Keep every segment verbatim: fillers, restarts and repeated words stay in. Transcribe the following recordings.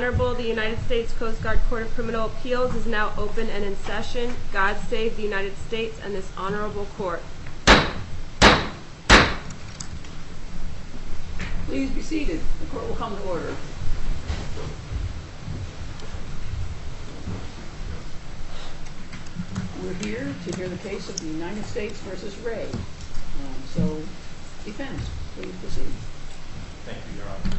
Honorable, the United States Coast Guard Court of Criminal Appeals is now open and in session. God save the United States and this honorable court. Please be seated. The court will come to order. We're here to hear the case of the United States versus Ray. Um, so, defense, please proceed. Thank you, Your Honor.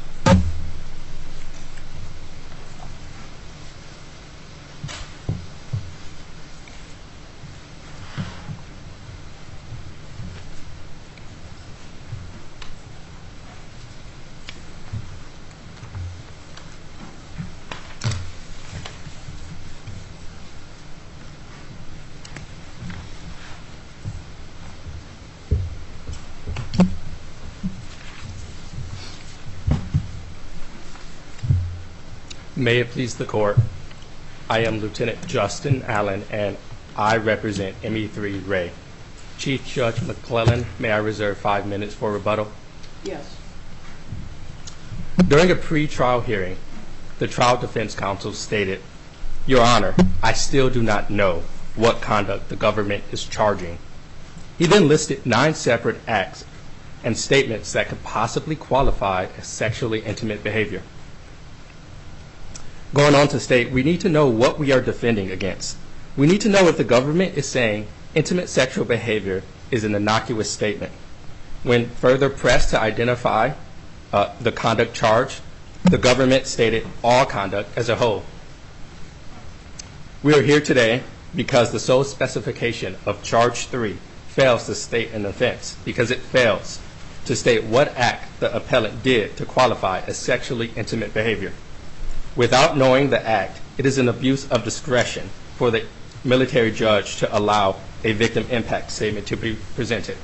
May it please the court, I am Lieutenant Justin Allen and I represent M E three Ray. Chief Judge McClellan, may I reserve five minutes for rebuttal? Yes. During a pre-trial hearing, the trial defense counsel stated, Your Honor, I still do not know what conduct the government is charging. He then listed nine separate acts and statements that could possibly qualify as sexually intimate behavior. Going on to state, we need to know what we are defending against. We need to know if the government is saying intimate sexual behavior is an innocuous statement. When further pressed to identify uh, the conduct charged, the government stated all conduct as a whole. We are here today because the sole specification of charge three fails to state an offense because it fails to state what act the appellant did to qualify as sexually intimate behavior. Without knowing the act, it is an abuse of discretion for the military judge to allow a victim impact statement to be presented.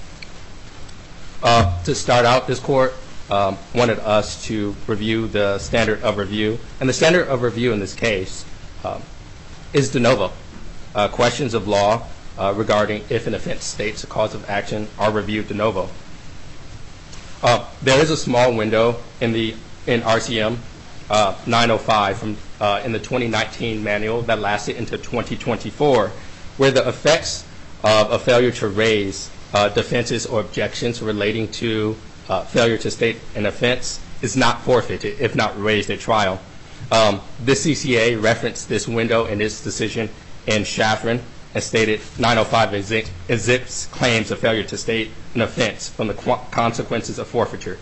Uh, to start out, this court um, wanted us to review the standard of review. And the standard of review in this case um, is de novo. Uh, questions of law uh, regarding if an offense states a cause of action are reviewed de novo. Uh, there is a small window in the in R C M Uh, nine oh five from uh, in the twenty nineteen manual that lasted into twenty twenty-four, where the effects of a failure to raise uh, defenses or objections relating to uh, failure to state an offense is not forfeited if not raised at trial. Um, the C C A referenced this window in its decision in Shafran and stated nine oh five exempts claims of failure to state an offense from the qu- consequences of forfeiture.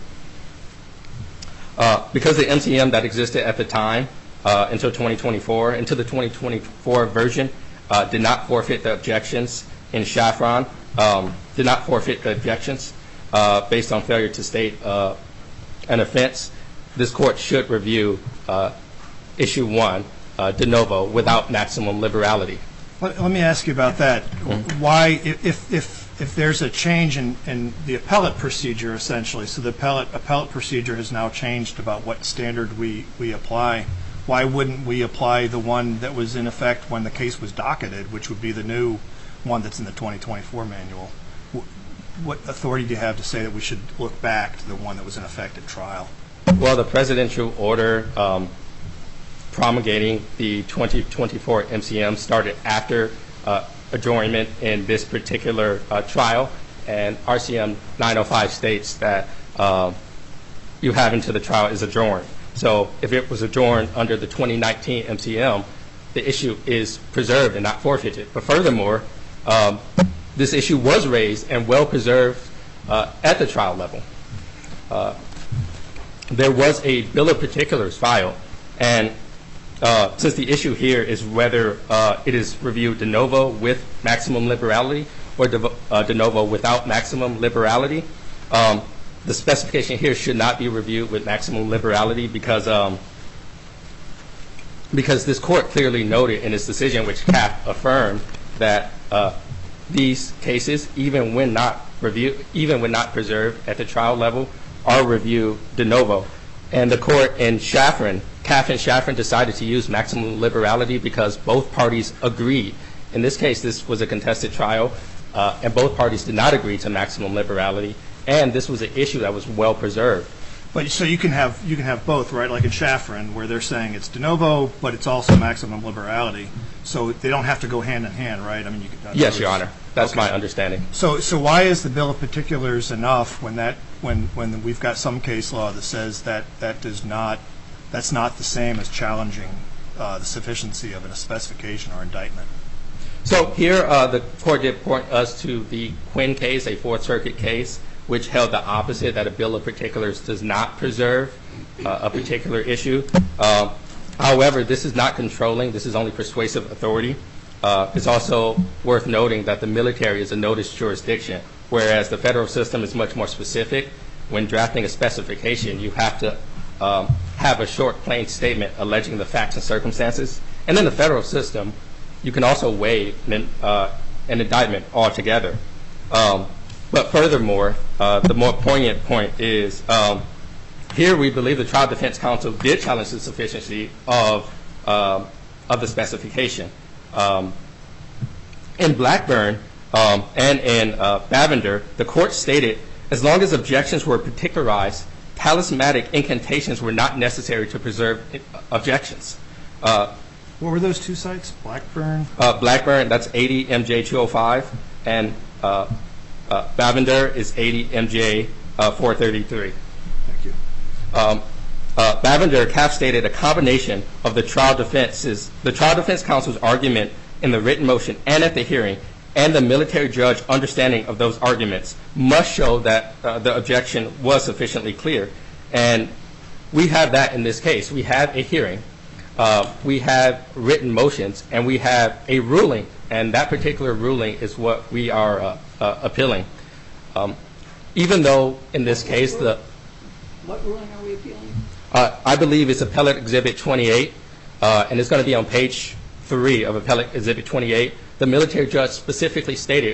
Uh, because the M C M that existed at the time uh, until twenty twenty-four, until the twenty twenty-four version, uh, did not forfeit the objections in Shafran, um, did not forfeit the objections uh, based on failure to state uh, an offense, this court should review uh, issue one uh, de novo without maximum liberality. Let, let me ask you about that. Mm-hmm. Why, if if if there's a change in, in the appellate procedure, essentially, so the appellate appellate procedure has now changed about what standard we, we apply, why wouldn't we apply the one that was in effect when the case was docketed, which would be the new one that's in the twenty twenty-four manual? What authority do you have to say that we should look back to the one that was in effect at trial? Well, the presidential order um, promulgating the twenty twenty-four M C M started after uh, adjournment in this particular uh, trial, and R C M nine oh five states that uh, you have until the trial is adjourned. So if it was adjourned under the twenty nineteen M C M, the issue is preserved and not forfeited. But furthermore, um, this issue was raised and well preserved uh, at the trial level. Uh, there was a bill of particulars filed, and Uh, since the issue here is whether uh, it is reviewed de novo with maximum liberality or de, uh, de novo without maximum liberality, um, the specification here should not be reviewed with maximum liberality because um, because this court clearly noted in its decision, which C A P affirmed, that uh, these cases, even when not reviewed, even when not preserved at the trial level, are reviewed de novo. And the court in Shafran, C A F and Shafran decided to use maximum liberality because both parties agreed. In this case, this was a contested trial, uh, and both parties did not agree to maximum liberality, and this was an issue that was well preserved. But so you can have you can have both, right? Like in Shafran, where they're saying it's de novo, but it's also maximum liberality. So they don't have to go hand in hand, right? I mean, you could. Yes, Your Honor. That's okay. my understanding. So so why is the Bill of Particulars enough when that when when we've got some case law that says that that does not that's not the same as challenging uh, the sufficiency of a specification or indictment? So here uh, the court did point us to the Quinn case, a Fourth Circuit case, which held the opposite, that a Bill of Particulars does not preserve uh, a particular issue. Uh, however, this is not controlling. This is only persuasive authority. Uh, it's also worth noting that the military is a notice jurisdiction, whereas the federal system is much more specific. When drafting a specification, you have to um, have a short, plain statement alleging the facts and circumstances. And in the federal system, you can also waive an, uh, an indictment altogether. Um, But furthermore, uh, the more poignant point is um, here we believe the Trial Defense Counsel did challenge the sufficiency of um, of the specification. Um, in Blackburn um, and in uh, Bavender, the court stated as long as objections were particularized, talismanic incantations were not necessary to preserve objections. Uh, What were those two sites? Blackburn? uh, Blackburn, that's eighty M J two oh five, and uh, Uh, Bavender is eighty M J uh, four thirty-three. Thank you. Um, uh, Bavender cap stated a combination of the trial defense's, the trial defense counsel's argument in the written motion and at the hearing, and the military judge understanding of those arguments must show that uh, the objection was sufficiently clear. And we have that in this case. We have a hearing, uh, we have written motions, and we have a ruling. And that particular ruling is what we are uh, uh, appealing. Um, even though in this case the What ruling are we appealing? uh, I believe it's Appellate Exhibit twenty-eight, uh, and it's going to be on page three of Appellate Exhibit twenty-eight. The military judge specifically stated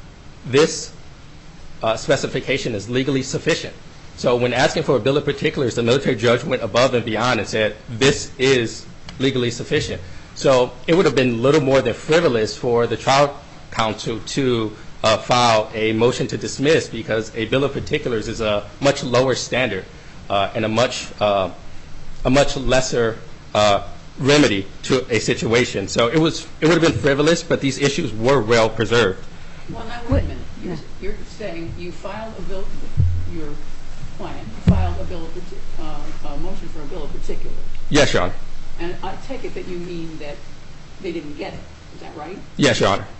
this uh, specification is legally sufficient. So when asking for a bill of particulars, the military judge went above and beyond and said this is legally sufficient. So it would have been little more than frivolous for the trial counsel to uh, file a motion to dismiss, because a bill of particulars is a much lower standard uh, and a much uh, a much lesser uh, remedy to a situation. So it was it would have been frivolous, but these issues were well preserved. Well, now, wait a minute. You're, you're saying you filed a bill, your client filed a bill of, partic- uh, a motion for a bill of particulars. Yes, Your Honor. And I take it that you mean that they didn't get it. Is that right? Yes, Your Honor.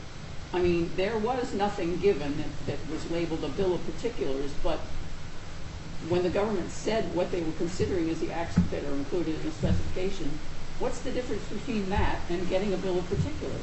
I mean, there was nothing given that, that was labeled a bill of particulars, but when the government said what they were considering as the acts that are included in the specification, what's the difference between that and getting a bill of particulars?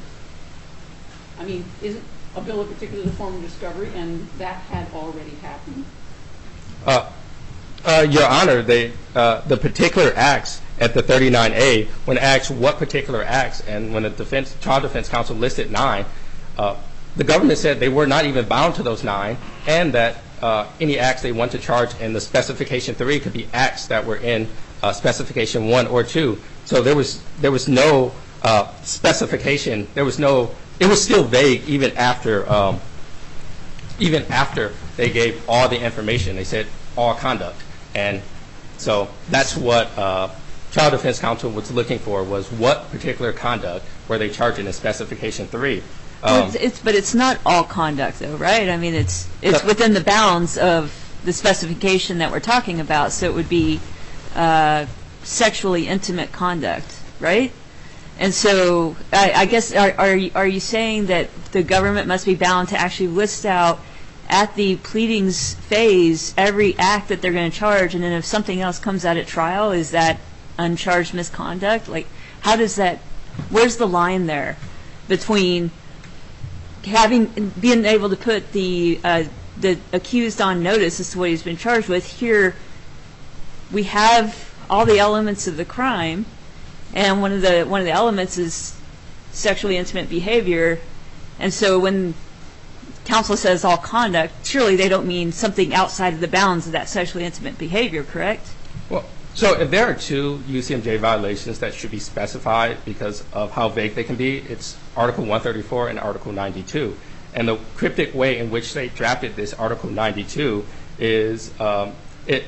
I mean, isn't a bill of particulars a form of discovery, and that had already happened? Uh, uh, Your Honor, they, uh, the particular acts at the thirty-nine A, when asked what particular acts, and when the defense, trial defense counsel listed nine, uh, the government said they were not even bound to those nine, and that uh, any acts they want to charge in the specification three could be acts that were in uh, specification one or two. So there was there was no uh, specification. There was no. It was still vague even after um, even after they gave all the information. They said all conduct, and so that's what uh, trial defense counsel was looking for, was what particular conduct were they charging in specification three. Um, well, it's, it's, but it's not all conduct, though, right? I mean, it's it's within the bounds of the specification that we're talking about, so it would be uh, sexually intimate conduct, right? And so I, I guess, are, are, you, are you saying that the government must be bound to actually list out at the pleadings phase every act that they're going to charge, and then if something else comes out at trial, is that uncharged misconduct? Like, how does that, where's the line there between having, being able to put the, uh, the accused on notice as to what he's been charged with? Here we have all the elements of the crime, and one of the one of the elements is sexually intimate behavior. And so when counsel says all conduct, surely they don't mean something outside of the bounds of that sexually intimate behavior, correct? Well, so if there are two U C M J violations that should be specified because of how vague they can be, it's Article one thirty-four and Article ninety-two. And the cryptic way in which they drafted this Article ninety-two is um, it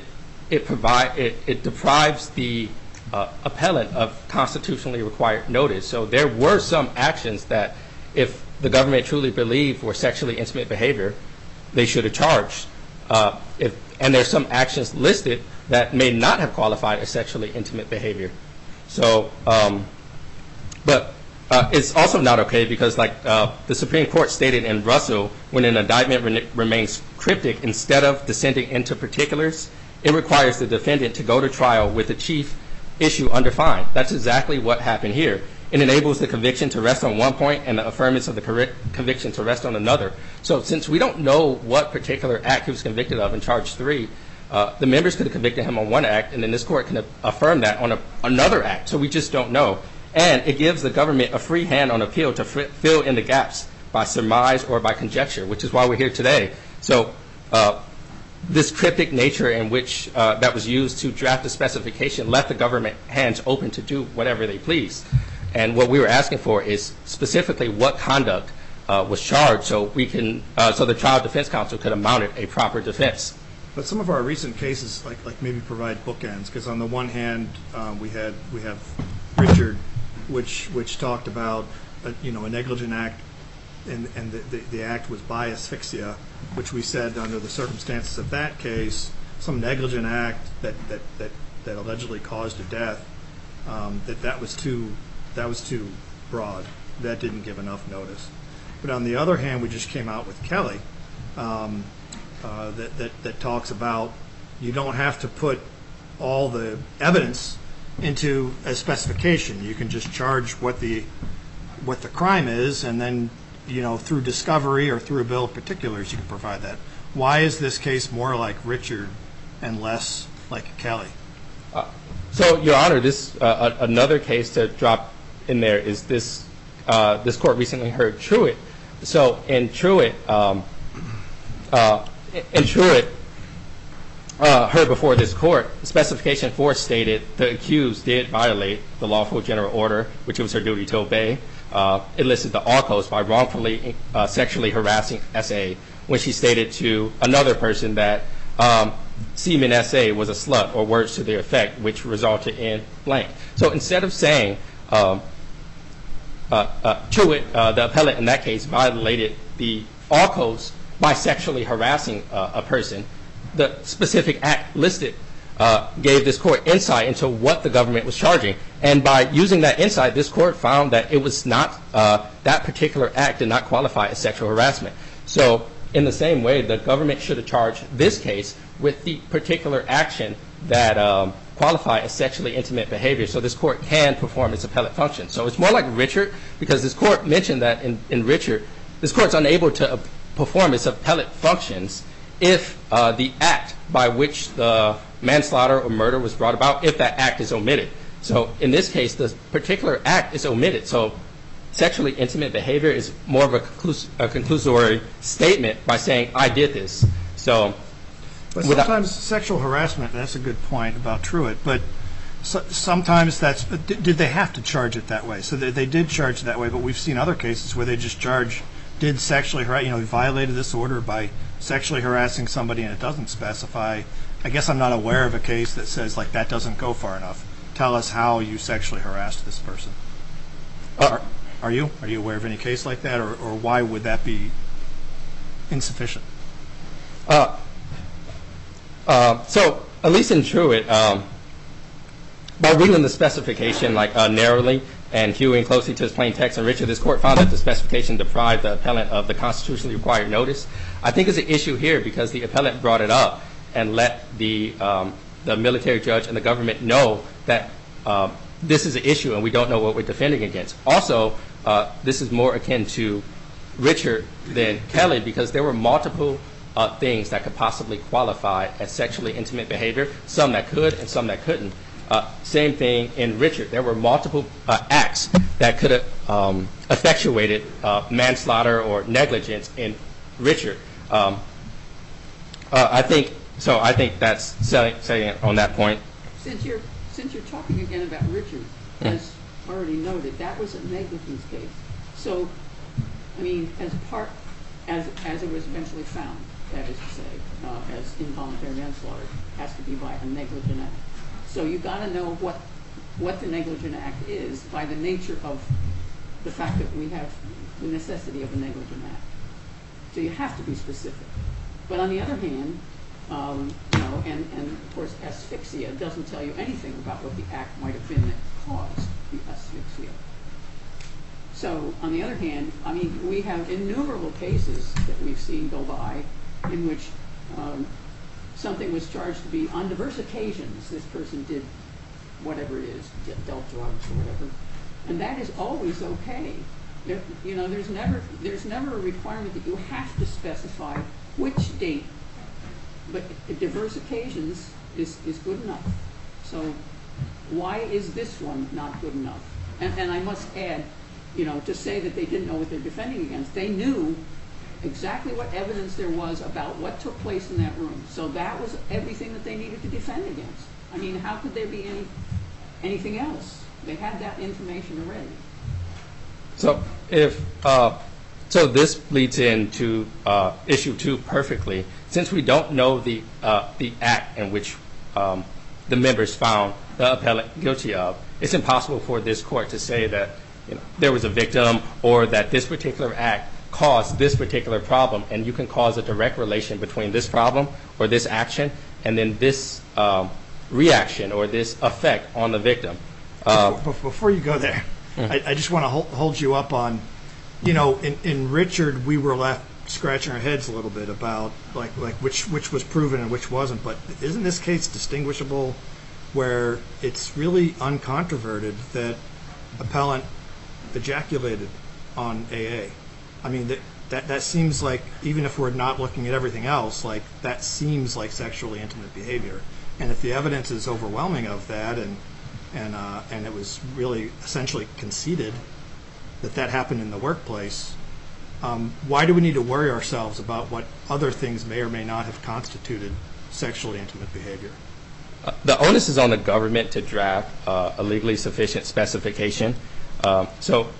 it provide it, it deprives the uh, appellant of constitutionally required notice. So there were some actions that, if the government truly believed were sexually intimate behavior, they should have charged. Uh, if, and there's some actions listed that may not have qualified as sexually intimate behavior. So, um, but uh, it's also not okay because, like uh, the Supreme Court stated in Russell, when an indictment re- remains cryptic, instead of descending into particulars, it requires the defendant to go to trial with the chief issue undefined. That's exactly what happened here. It enables the conviction to rest on one point and the affirmance of the correct conviction to rest on another. So since we don't know what particular act he was convicted of in charge three, uh, the members could have convicted him on one act, and then this court can affirm that on a, another act. So we just don't know. And it gives the government a free hand on appeal to f- fill in the gaps by surmise or by conjecture, which is why we're here today. So uh, this cryptic nature in which uh, that was used to draft the specification left the government hands open to do whatever they please. And what we were asking for is specifically what conduct uh, was charged, so we can, uh, so the trial defense counsel could have mounted a proper defense. But some of our recent cases, like like maybe provide bookends, because on the one hand, um, we had we have Richard, which which talked about a, you know a negligent act, and and the, the the act was by asphyxia, which we said under the circumstances of that case, some negligent act that that that, that allegedly caused a death, um, that that was too. That was too broad. That didn't give enough notice. But on the other hand, we just came out with Kelly um, uh, that, that, that talks about you don't have to put all the evidence into a specification. You can just charge what the what the crime is, and then you know through discovery or through a bill of particulars, you can provide that. Why is this case more like Richard and less like Kelly? Uh, so, Your Honor, this uh, another case to drop in there is this. Uh, this court recently heard Truitt. So in Truitt, um, uh, in Truitt, uh, heard before this court, specification four stated the accused did violate the lawful general order, which it was her duty to obey. Uh, it listed the Arcos by wrongfully uh, sexually harassing S A when she stated to another person that um, Seaman S A was a slut, or words to the effect, which resulted in blank. So instead of saying um, Uh, uh, Truitt, uh, the appellate in that case, violated the Arcos by sexually harassing uh, a person, the specific act listed uh, gave this court insight into what the government was charging. And by using that insight, this court found that it was not, uh, that particular act did not qualify as sexual harassment. So in the same way, the government should have charged this case with the particular action that um, qualify as sexually intimate behavior, so this court can perform its appellate function. So it's more like Richard, because this court mentioned that in, in Richard, this court's unable to uh, perform its appellate functions if uh, the act by which the manslaughter or murder was brought about, if that act is omitted. So in this case, the particular act is omitted. So sexually intimate behavior is more of a, conclus- a conclusory statement by saying, I did this. So But sometimes sexual harassment, that's a good point about Truitt, but so, sometimes that's, did, did they have to charge it that way? So they, they did charge it that way, but we've seen other cases where they just charge, did sexually harass, you know, violated this order by sexually harassing somebody and it doesn't specify. I guess I'm not aware of a case that says, like, that doesn't go far enough. Tell us how you sexually harassed this person. Uh, are, are you? Are you aware of any case like that, or, or why would that be insufficient? Uh, Uh, so, at least in Truitt, um, by reading the specification like uh, narrowly and hewing closely to its plain text, and Richard, this court found that the specification deprived the appellant of the constitutionally required notice. I think it's an issue here because the appellant brought it up and let the um, the military judge and the government know that uh, this is an issue and we don't know what we're defending against. Also, uh, this is more akin to Richard than Kelly because there were multiple Uh, things that could possibly qualify as sexually intimate behavior, some that could and some that couldn't. Uh, same thing in Richard. There were multiple uh, acts that could have um, effectuated uh, manslaughter or negligence in Richard. Um, uh, I think so. I think that's saying, saying on that point. Since you're since you're talking again about Richard, mm. as already noted, that was a negligence case. So, I mean, as part as as it was eventually found. that is to say, uh, as involuntary manslaughter, has to be by a negligent act. So you've got to know what what the negligent act is by the nature of the fact that we have the necessity of a negligent act. So you have to be specific. But on the other hand, um, you know, and, and of course asphyxia doesn't tell you anything about what the act might have been that caused the asphyxia. So on the other hand, I mean, we have innumerable cases that we've seen go by in which um, something was charged to be on diverse occasions this person did whatever it is, dealt drugs or whatever, and that is always okay. There, you know, there's never there's never a requirement that you have to specify which date, but diverse occasions is, is good enough. So why is this one not good enough? And, and I must add, you know, to say that they didn't know what they're defending against, they knew exactly what evidence there was about what took place in that room. So that was everything that they needed to defend against. I mean, how could there be any anything else? They had that information already. So if uh, so, this leads into uh, issue two perfectly. Since we don't know the uh, the act in which um, the members found the appellant guilty of, it's impossible for this court to say that, you know, there was a victim or that this particular act caused this particular problem, and you can cause a direct relation between this problem or this action and then this um, reaction or this effect on the victim. Uh, before, before you go there, mm-hmm. I, I just want to hold, hold you up on, you know, in, in Richard, we were left scratching our heads a little bit about like like which which was proven and which wasn't. But isn't this case distinguishable, where it's really uncontroverted that appellant ejaculated on A A? I mean, that, that that seems like, even if we're not looking at everything else, like that seems like sexually intimate behavior. And if the evidence is overwhelming of that, and and uh, and it was really essentially conceded that that happened in the workplace, um, why do we need to worry ourselves about what other things may or may not have constituted sexually intimate behavior? Uh, the onus is on the government to draft uh, a legally sufficient specification. Um, so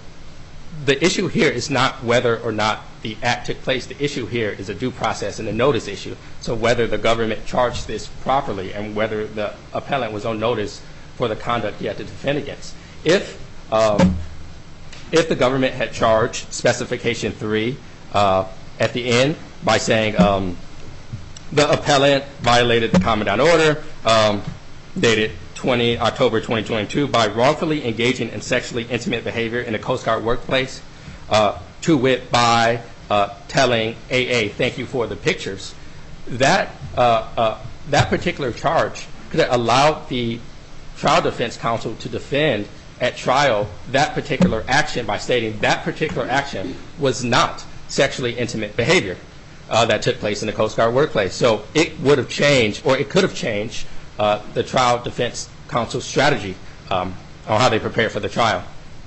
the issue here is not whether or not the act took place. The issue here is a due process and a notice issue. So whether the government charged this properly and whether the appellant was on notice for the conduct he had to defend against. If um, if the government had charged specification three uh, at the end by saying um, the appellant violated the commandant order um, dated October twenty twenty-two by wrongfully engaging in sexually intimate behavior in a Coast Guard workplace, uh, to wit by uh, telling A A, thank you for the pictures, that uh, uh, that particular charge could have allowed the trial defense counsel to defend at trial that particular action by stating that particular action was not sexually intimate behavior uh, that took place in the Coast Guard workplace. So it would have changed, or it could have changed, Uh, the trial defense counsel's strategy um, on how they prepare for the trial.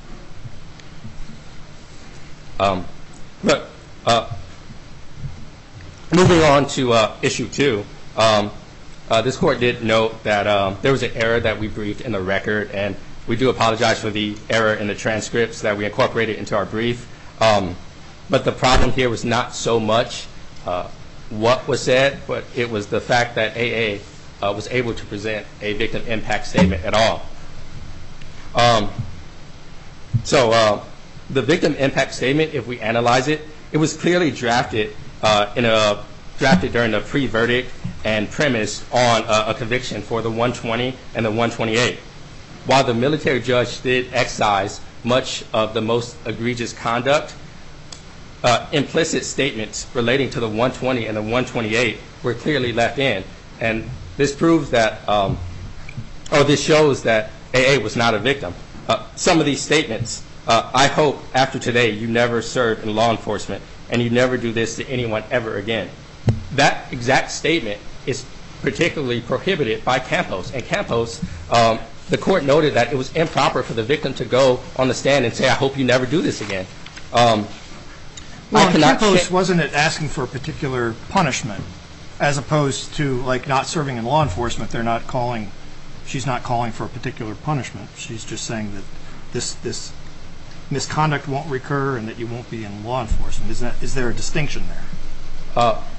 Um, but uh, moving on to uh, issue two, um, uh, this court did note that um, there was an error that we briefed in the record, and we do apologize for the error in the transcripts that we incorporated into our brief. Um, but the problem here was not so much uh, what was said, but it was the fact that A A Uh, was able to present a victim impact statement at all. Um, so uh, the victim impact statement, if we analyze it, it was clearly drafted uh, in a drafted during the pre-verdict and premised on uh, a conviction for the one twenty and the one twenty-eight. While the military judge did excise much of the most egregious conduct, uh, implicit statements relating to the one twenty and the one twenty-eight were clearly left in. And this proves that, um, or this shows that A A was not a victim. Uh, some of these statements, uh, I hope after today you never serve in law enforcement and you never do this to anyone ever again. That exact statement is particularly prohibited by Campos. And Campos, um, the court noted that it was improper for the victim to go on the stand and say, I hope you never do this again. Um, well, Campos wasn't it asking for a particular punishment? As opposed to, like, not serving in law enforcement, they're not calling, she's not calling for a particular punishment. She's just saying that this this misconduct won't recur and that you won't be in law enforcement. Is that is there a distinction there? Uh,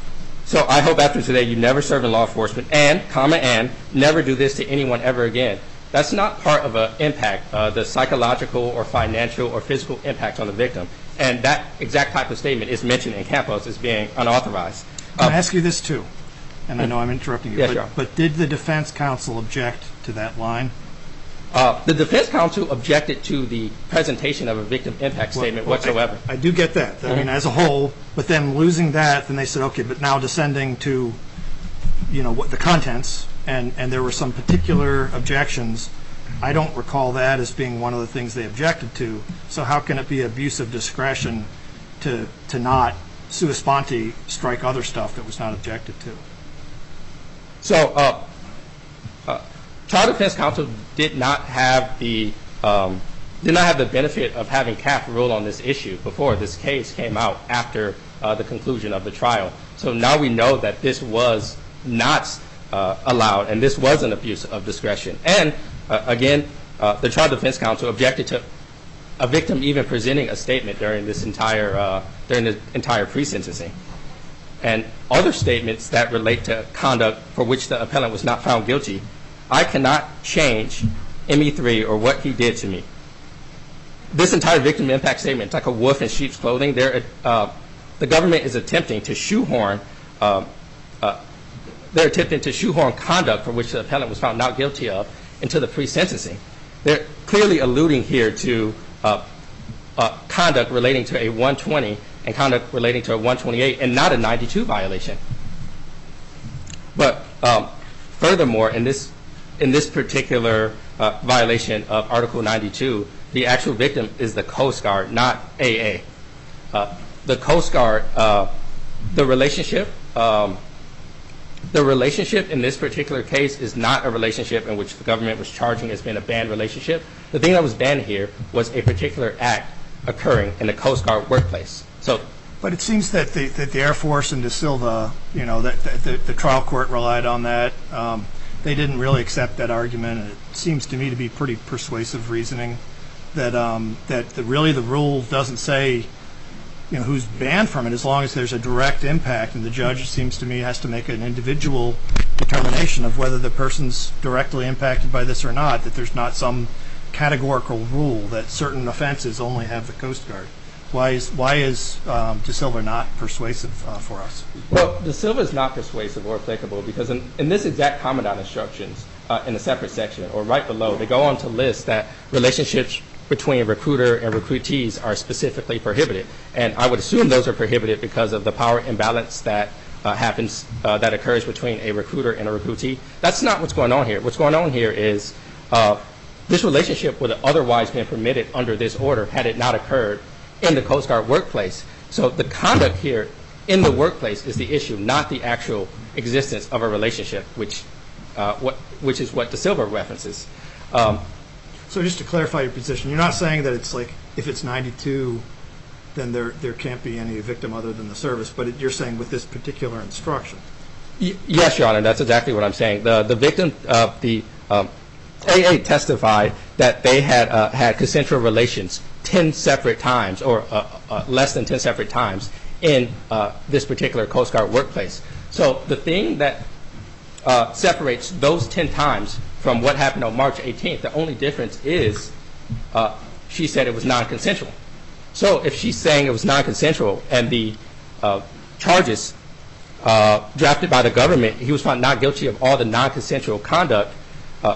So I hope after today you never serve in law enforcement and, comma, and never do this to anyone ever again. That's not part of an impact, uh, the psychological or financial or physical impact on the victim. And that exact type of statement is mentioned in Campos as being unauthorized. Can Um, I ask you this too? And I know I'm interrupting you. Yeah, but, sure. but did the defense counsel object to that line? Uh, the defense counsel objected to the presentation of a victim impact statement Well, whatsoever. I, I do get that. I mean, as a whole, but then losing that, then they said, okay, but now descending to, you know, what the contents, and, and there were some particular objections. I don't recall that as being one of the things they objected to. So how can it be abuse of discretion to to not sua sponte strike other stuff that was not objected to? So, uh, uh, trial defense counsel did not have the um, did not have the benefit of having C A F rule on this issue before this case came out after uh, the conclusion of the trial. So now we know that this was not uh, allowed, and this was an abuse of discretion. And uh, again, uh, the trial defense counsel objected to a victim even presenting a statement during this entire uh, during the entire pre-sentencing. And other statements that relate to conduct for which the appellant was not found guilty, I cannot change M E three or what he did to me. This entire victim impact statement, it's like a wolf in sheep's clothing. They're, uh, the government is attempting to shoehorn, uh, uh, they're attempting to shoehorn conduct for which the appellant was found not guilty of into the pre-sentencing. They're clearly alluding here to uh, uh, conduct relating to a one twenty and conduct relating to a one twenty-eight and not a ninety-two violation. But um, furthermore, in this in this particular uh, violation of Article ninety-two, the actual victim is the Coast Guard, not A A. Uh, the Coast Guard, uh, the relationship, um, the relationship in this particular case is not a relationship in which the government was charging as being a banned relationship. The thing that was banned here was a particular act occurring in the Coast Guard workplace. So, but it seems that the, that the Air Force and De Silva, you know, that, that the, the trial court relied on that. Um, they didn't really accept that argument, and it seems to me to be pretty persuasive reasoning that um, that the, really the rule doesn't say, you know, who's banned from it as long as there's a direct impact, and the judge, it seems to me, has to make an individual determination of whether the person's directly impacted by this or not, that there's not some categorical rule that certain offenses only have the Coast Guard. Why is why is um, De Silva not persuasive uh, for us? well, De Silva is not persuasive or applicable because in, in this exact commandant instructions uh, in a separate section or right below, they go on to list that relationships between recruiter and recruitees are specifically prohibited. And I would assume those are prohibited because of the power imbalance that uh, happens, uh, that occurs between a recruiter and a recruitee. That's not what's going on here. What's going on here is uh, this relationship would have otherwise been permitted under this order had it not occurred in the Coast Guard workplace. So the conduct here in the workplace is the issue, not the actual existence of a relationship, which uh, what which is what De Silva references. Um, So just to clarify your position, you're not saying that it's like if it's ninety-two, then there there can't be any victim other than the service, but it, you're saying with this particular instruction. y- yes, Your Honor, that's exactly what I'm saying. The the victim, uh, the um, A A testified that they had uh, had consensual relations ten separate times, or uh, uh, less than ten separate times, in uh, this particular Coast Guard workplace. So the thing that uh, separates those ten times from what happened on March eighteenth, the only difference is uh, she said it was non-consensual. So if she's saying it was non-consensual and the uh, charges uh, drafted by the government, he was found not guilty of all the non-consensual conduct, uh,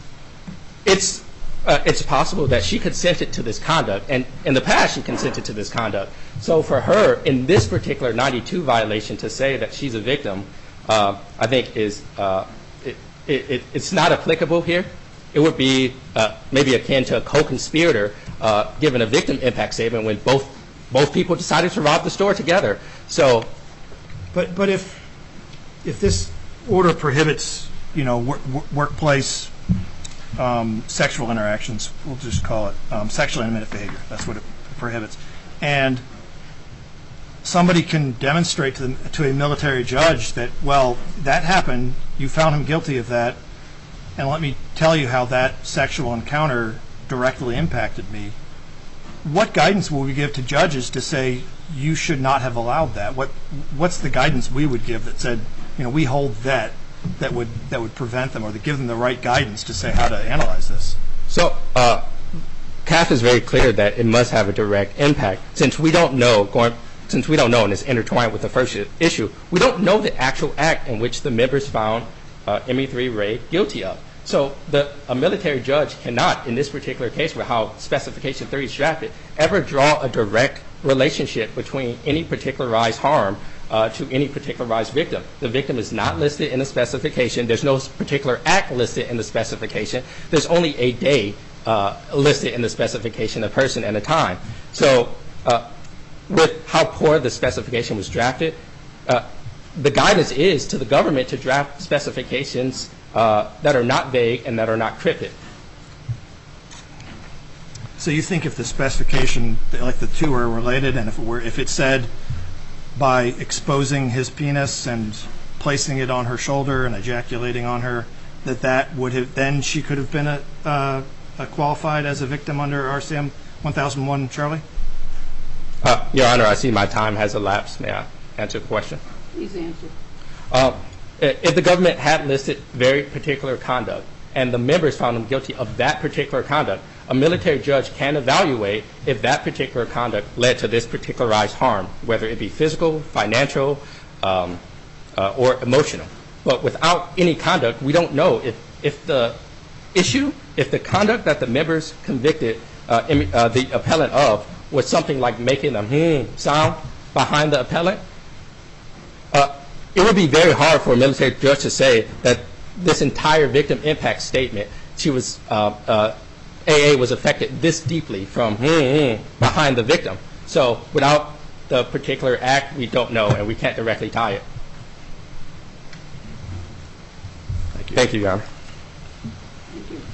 it's uh, it's possible that she consented to this conduct, and in the past she consented to this conduct. So for her, in this particular ninety-two violation, to say that she's a victim, uh, I think is uh, it, it, it's not applicable here. It would be uh, maybe akin to a co-conspirator uh, given a victim impact statement when both both people decided to rob the store together. So, But but if if this order prohibits, you know, work, workplace um, sexual interactions, we'll just call it um, sexually intimate behavior. That's what it prohibits, and somebody can demonstrate to the, to a military judge that, well, that happened. You found him guilty of that, and let me tell you how that sexual encounter directly impacted me. What guidance will we give to judges to say you should not have allowed that. What what's the guidance we would give that said, you know, we hold that that would that would prevent them or to give them the right guidance to say how to analyze this? So uh, C A F is very clear that it must have a direct impact. Since we don't know, going, since we don't know, and it's intertwined with the first issue, we don't know the actual act in which the members found uh, M E three Ray guilty of. So the, a military judge cannot, in this particular case, with how Specification three is drafted, ever draw a direct relationship between any particularized harm uh, to any particularized victim. The victim is not listed in the specification. There's no particular act listed in the specification. There's only a day uh, listed in the specification, a person and a time. So uh, with how poor the specification was drafted, uh, the guidance is to the government to draft specifications uh, that are not vague and that are not cryptic. So you think if the specification, like the two are related, and if it were, if it said by exposing his penis and placing it on her shoulder and ejaculating on her, that that would have, then she could have been a, uh, a qualified as a victim under R C M one thousand one, Charlie? Uh, Your Honor, I see my time has elapsed. May I answer the question? Please answer. Uh, if the government had listed very particular conduct and the members found them guilty of that particular conduct, a military judge can evaluate if that particular conduct led to this particularized harm, whether it be physical, financial, um, uh, or emotional. But without any conduct, we don't know if, if the issue, if the conduct that the members convicted uh, im- uh, the appellant of was something like making a hmm sound behind the appellant. Uh, it would be very hard for a military judge to say that this entire victim impact statement, she was, uh, uh, A A was affected this deeply from hmm, hmm, behind the victim. So without the particular act, we don't know, and we can't directly tie it. Thank you. Thank you, Your Honor. Thank you.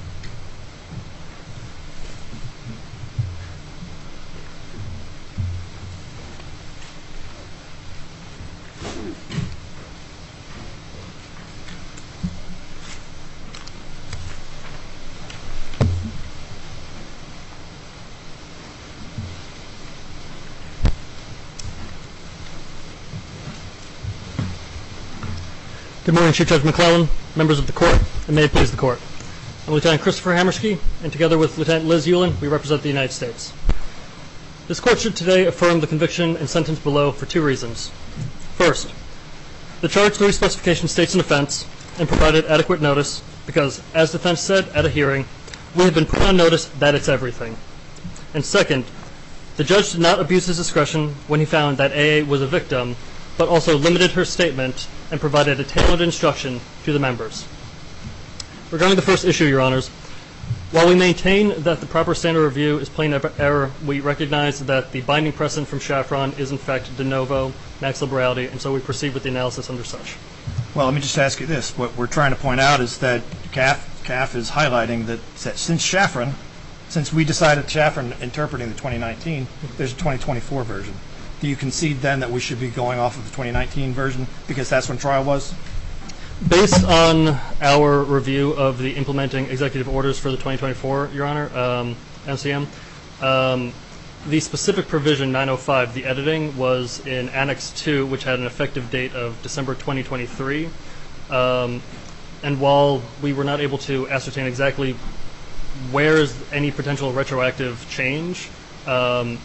Good morning, Chief Judge McClellan, members of the court, and may it please the court. I'm Lieutenant Christopher Hammersky, and together with Lieutenant Liz Hewlin, we represent the United States. This court should today affirm the conviction and sentence below for two reasons. First, the charge three specification states an offense and provided adequate notice because, as defense said at a hearing, we have been put on notice that it's everything. And second, the judge did not abuse his discretion when he found that A A was a victim, but also limited her statement and provided a tailored instruction to the members. Regarding the first issue, Your Honors, while we maintain that the proper standard review is plain error, we recognize that the binding precedent from Chaffron is in fact de novo, max liberality, and so we proceed with the analysis under such. Well, let me just ask you this. What we're trying to point out is that C A F, C A F is highlighting that, that since Chaffron, since we decided Chaffron interpreting the twenty nineteen, there's a twenty twenty-four version. Do you concede then that we should be going off of the twenty nineteen version because that's when trial was? Based on our review of the implementing executive orders for the twenty twenty-four, Your Honor, um, M C M, um, the specific provision nine oh five, the editing, was in Annex two, which had an effective date of December twenty twenty-three. Um, and while we were not able to ascertain exactly where is any potential retroactive change, um,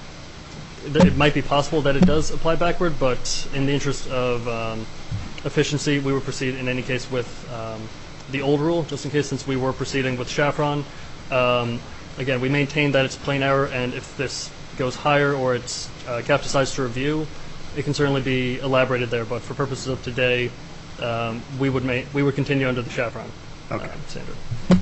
it might be possible that it does apply backward, but in the interest of um, efficiency, we would proceed in any case with um, the old rule, just in case, since we were proceeding with Chaffron. Um, again, we maintain that it's plain error, and if this goes higher or it's uh, C A F decides to review, it can certainly be elaborated there. But for purposes of today, um, we would ma- we would continue under the Chaffron Okay. uh, standard.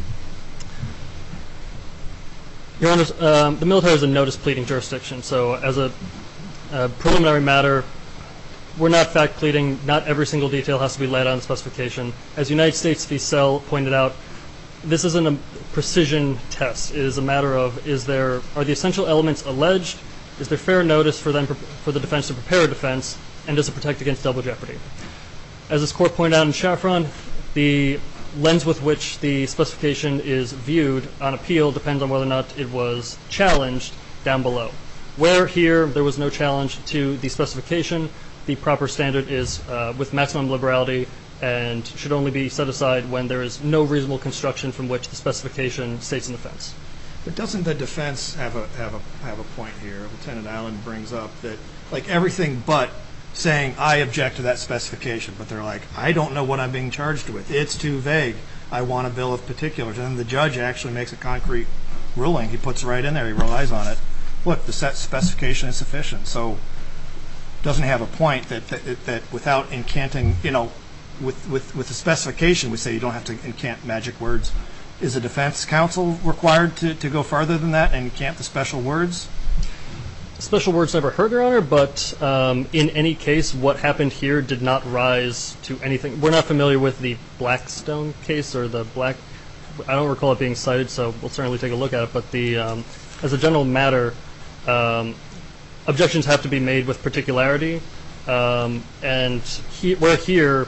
Your Honor, um, the military is a notice pleading jurisdiction, so as a, a preliminary matter, we're not fact pleading. Not every single detail has to be laid out in the specification. As United States v. Sell pointed out, this isn't a precision test. It is a matter of, is there, are the essential elements alleged? Is there fair notice for them for the defense to prepare a defense? And does it protect against double jeopardy? As this court pointed out in Chaffron, the lens with which the specification is viewed on appeal depends on whether or not it was challenged down below. Where here there was no challenge to the specification, the proper standard is uh, with maximum liberality and should only be set aside when there is no reasonable construction from which the specification states an offense. But doesn't the defense have a have a have a point here? Lieutenant Allen brings up that like everything but saying I object to that specification, but they're like, I don't know what I'm being charged with. It's too vague. I want a bill of particulars. And then the judge actually makes a concrete ruling. He puts it right in there. He relies on it. Look, the set specification is sufficient. So doesn't have a point that that, that without incanting, you know, with, with, with the specification, we say you don't have to incant magic words. Is the defense counsel required to, to go farther than that and incant the special words? Special words never hurt, Your Honor, but um, in any case, what happened here did not rise to anything. We're not familiar with the Blackstone case or the Black. I don't recall it being cited, so we'll certainly take a look at it. But the, um, as a general matter, um, objections have to be made with particularity, um, and he, where here,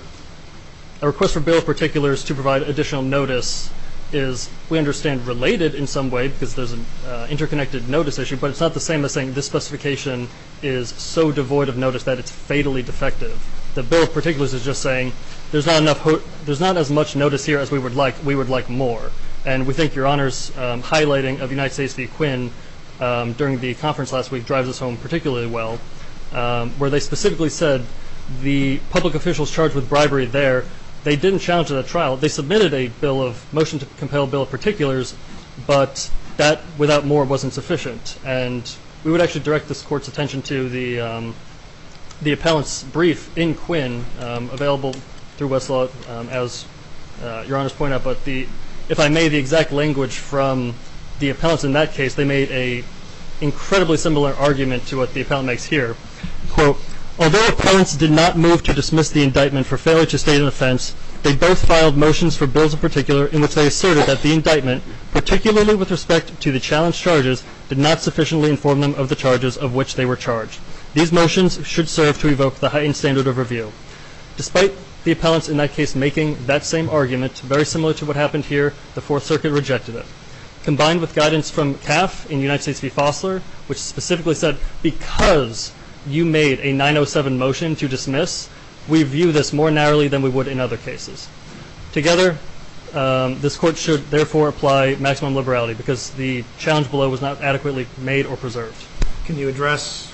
a request for bill of particulars to provide additional notice is, we understand, related in some way because there's an uh, interconnected notice issue, but it's not the same as saying this specification is so devoid of notice that it's fatally defective. The bill of particulars is just saying there's not enough, ho- there's not as much notice here as we would like. We would like more, and we think Your Honor's um, highlighting of United States v. Quinn um, during the conference last week drives us home particularly well, um, where they specifically said the public officials charged with bribery there. They didn't challenge it at trial. They submitted a bill of motion to compel bill of particulars, but that, without more, wasn't sufficient. And we would actually direct this court's attention to the um, the appellant's brief in Quinn, um, available through Westlaw, um, as uh, Your Honor's pointed out. But the, if I may, the exact language from the appellants in that case, they made a incredibly similar argument to what the appellant makes here. Quote, although appellants did not move to dismiss the indictment for failure to state an offense, they both filed motions for bills of particular in which they asserted that the indictment, particularly with respect to the challenged charges, did not sufficiently inform them of the charges of which they were charged. These motions should serve to evoke the heightened standard of review. Despite the appellants in that case making that same argument, very similar to what happened here, the Fourth Circuit rejected it. Combined with guidance from C A F in United States v. Fossler, which specifically said, because you made a nine oh seven motion to dismiss, we view this more narrowly than we would in other cases. Together, um, this court should therefore apply maximum liberality because the challenge below was not adequately made or preserved. Can you address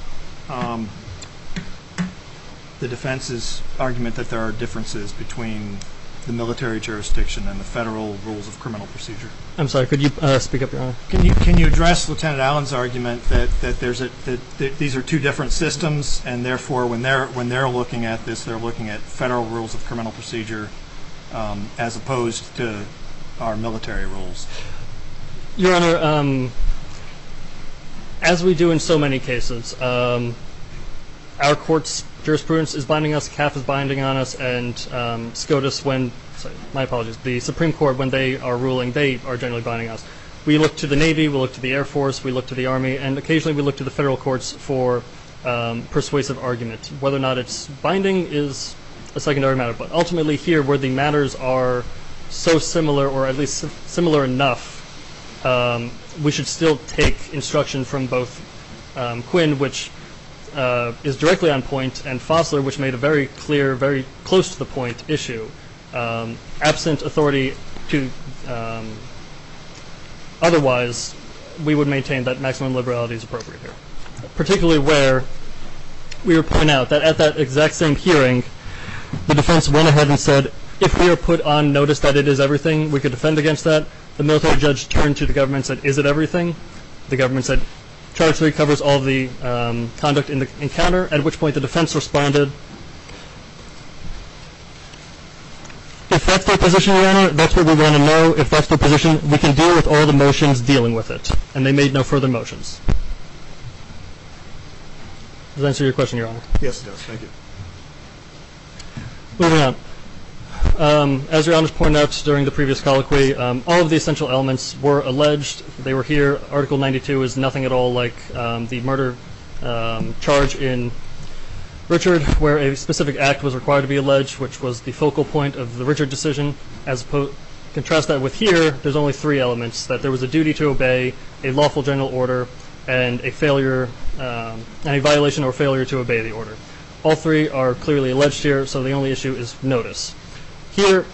um, the defense's argument that there are differences between the military jurisdiction and the federal rules of criminal procedure? I'm sorry, could you uh, speak up, Your Honor? Can you can you address Lieutenant Allen's argument that, that there's a that, that these are two different systems, and therefore when they're when they're looking at this, they're looking at federal rules of criminal procedure um, as opposed to our military rules? Your Honor, um, as we do in so many cases, um, our court's jurisprudence is binding us, C A F is binding on us, and um, SCOTUS, when, sorry, my apologies, the Supreme Court, when they are ruling, they are generally binding us. We look to the Navy, we look to the Air Force, we look to the Army, and occasionally we look to the federal courts for um, persuasive argument. Whether or not it's binding is a secondary matter, but ultimately here, where the matters are so similar, or at least similar enough, um, we should still take instruction from both um, Quinn, which Uh, is directly on point, and Fossler, which made a very clear, very close to the point issue. Um, absent authority to um, otherwise, we would maintain that maximum liberality is appropriate here. Particularly where we would point out that at that exact same hearing, the defense went ahead and said, if we are put on notice that it is everything, we could defend against that. The military judge turned to the government and said, is it everything? The government said, Charge three covers all of the um, conduct in the encounter, at which point the defense responded, if that's their position, Your Honor, that's what we want to know. If that's their position, we can deal with all the motions dealing with it. And they made no further motions. Does that answer your question, Your Honor? Yes, it does. Thank you. Moving on. Um, as Your Honor's pointed out during the previous colloquy, um, all of the essential elements were alleged. They were here. Article ninety-two is nothing at all like um, the murder um, charge in Richard, where a specific act was required to be alleged, which was the focal point of the Richard decision. As opposed, contrast that with here, there's only three elements: that there was a duty to obey, a lawful general order, and a failure, um, and a violation or failure to obey the order. All three are clearly alleged here, so the only issue is notice. Here,